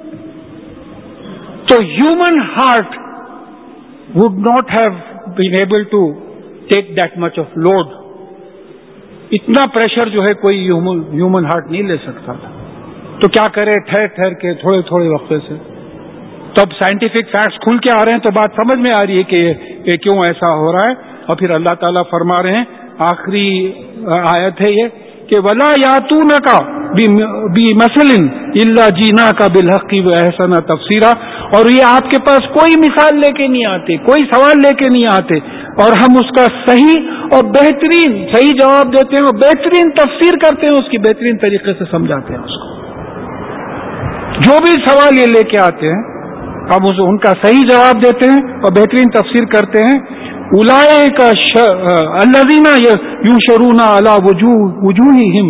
A: تو human heart would not have been able to take that much of load، اتنا پریشر جو ہے کوئی ہیومن ہارٹ نہیں لے سکتا تھا۔ تو کیا کرے، ٹھہر ٹھہر کے تھوڑے تھوڑے وقفے سے۔ تو اب سائنٹیفک فیکٹس کھل کے آ رہے ہیں تو بات سمجھ میں آ رہی ہے کہ یہ کیوں ایسا ہو رہا ہے۔ اور پھر اللہ تعالیٰ فرما رہے ہیں، آخری آیت ہے یہ کہ وَلَا يَأْتُونَكَ بِمَثَلٍ إِلَّا جِئْنَاكَ بِالْحَقِّ وَأَحْسَنَ تَفْسِيرًا، اور یہ آپ کے پاس کوئی مثال لے کے نہیں آتے، کوئی سوال لے کے نہیں آتے، اور ہم اس کا صحیح اور بہترین صحیح جواب دیتے ہیں اور بہترین تفسیر کرتے ہیں، اس کی بہترین طریقے سے سمجھاتے ہیں اس کو۔ جو بھی سوال یہ لے کے آتے ہیں ہم ان کا صحیح جواب دیتے ہیں اور بہترین تفسیر کرتے ہیں۔ اولئک الذین یحشرون علی وجوہہم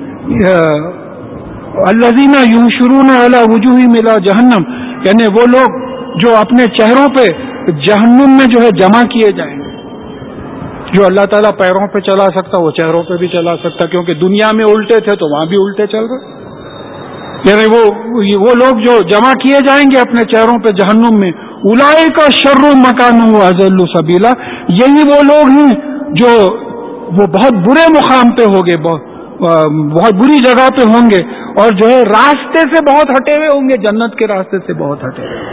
A: الذین یحشرون علی وجوہہم الی جہنم، یعنی وہ لوگ جو اپنے چہروں پہ جہنم میں جو ہے جمع کیے جائیں گے۔ جو اللہ تعالیٰ پیروں پہ چلا سکتا وہ چہروں پہ بھی چلا سکتا، کیونکہ دنیا میں الٹے تھے تو وہاں بھی الٹے چل رہے۔ یعنی وہ وہ لوگ جو جمع کیے جائیں گے اپنے چہروں پہ جہنم میں، اولئک شر مکان واضل سبیلا، یہی وہ لوگ ہیں جو وہ بہت برے مقام پہ ہوں گے، بہت بری جگہ پہ ہوں گے، اور جو ہے راستے سے بہت ہٹے ہوئے ہوں گے، جنت کے راستے سے بہت ہٹے ہوئے۔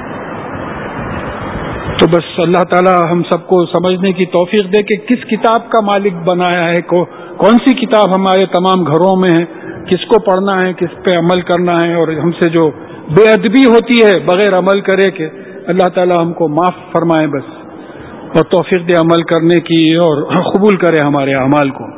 A: تو بس اللہ تعالی ہم سب کو سمجھنے کی توفیق دے کہ کس کتاب کا مالک بنایا ہے، کون سی کتاب ہمارے تمام گھروں میں ہے، کس کو پڑھنا ہے، کس پہ عمل کرنا ہے، اور ہم سے جو بے ادبی ہوتی ہے بغیر عمل کرے کہ اللہ تعالی ہم کو معاف فرمائے بس، اور توفیق دے عمل کرنے کی، اور قبول کرے ہمارے اعمال کو.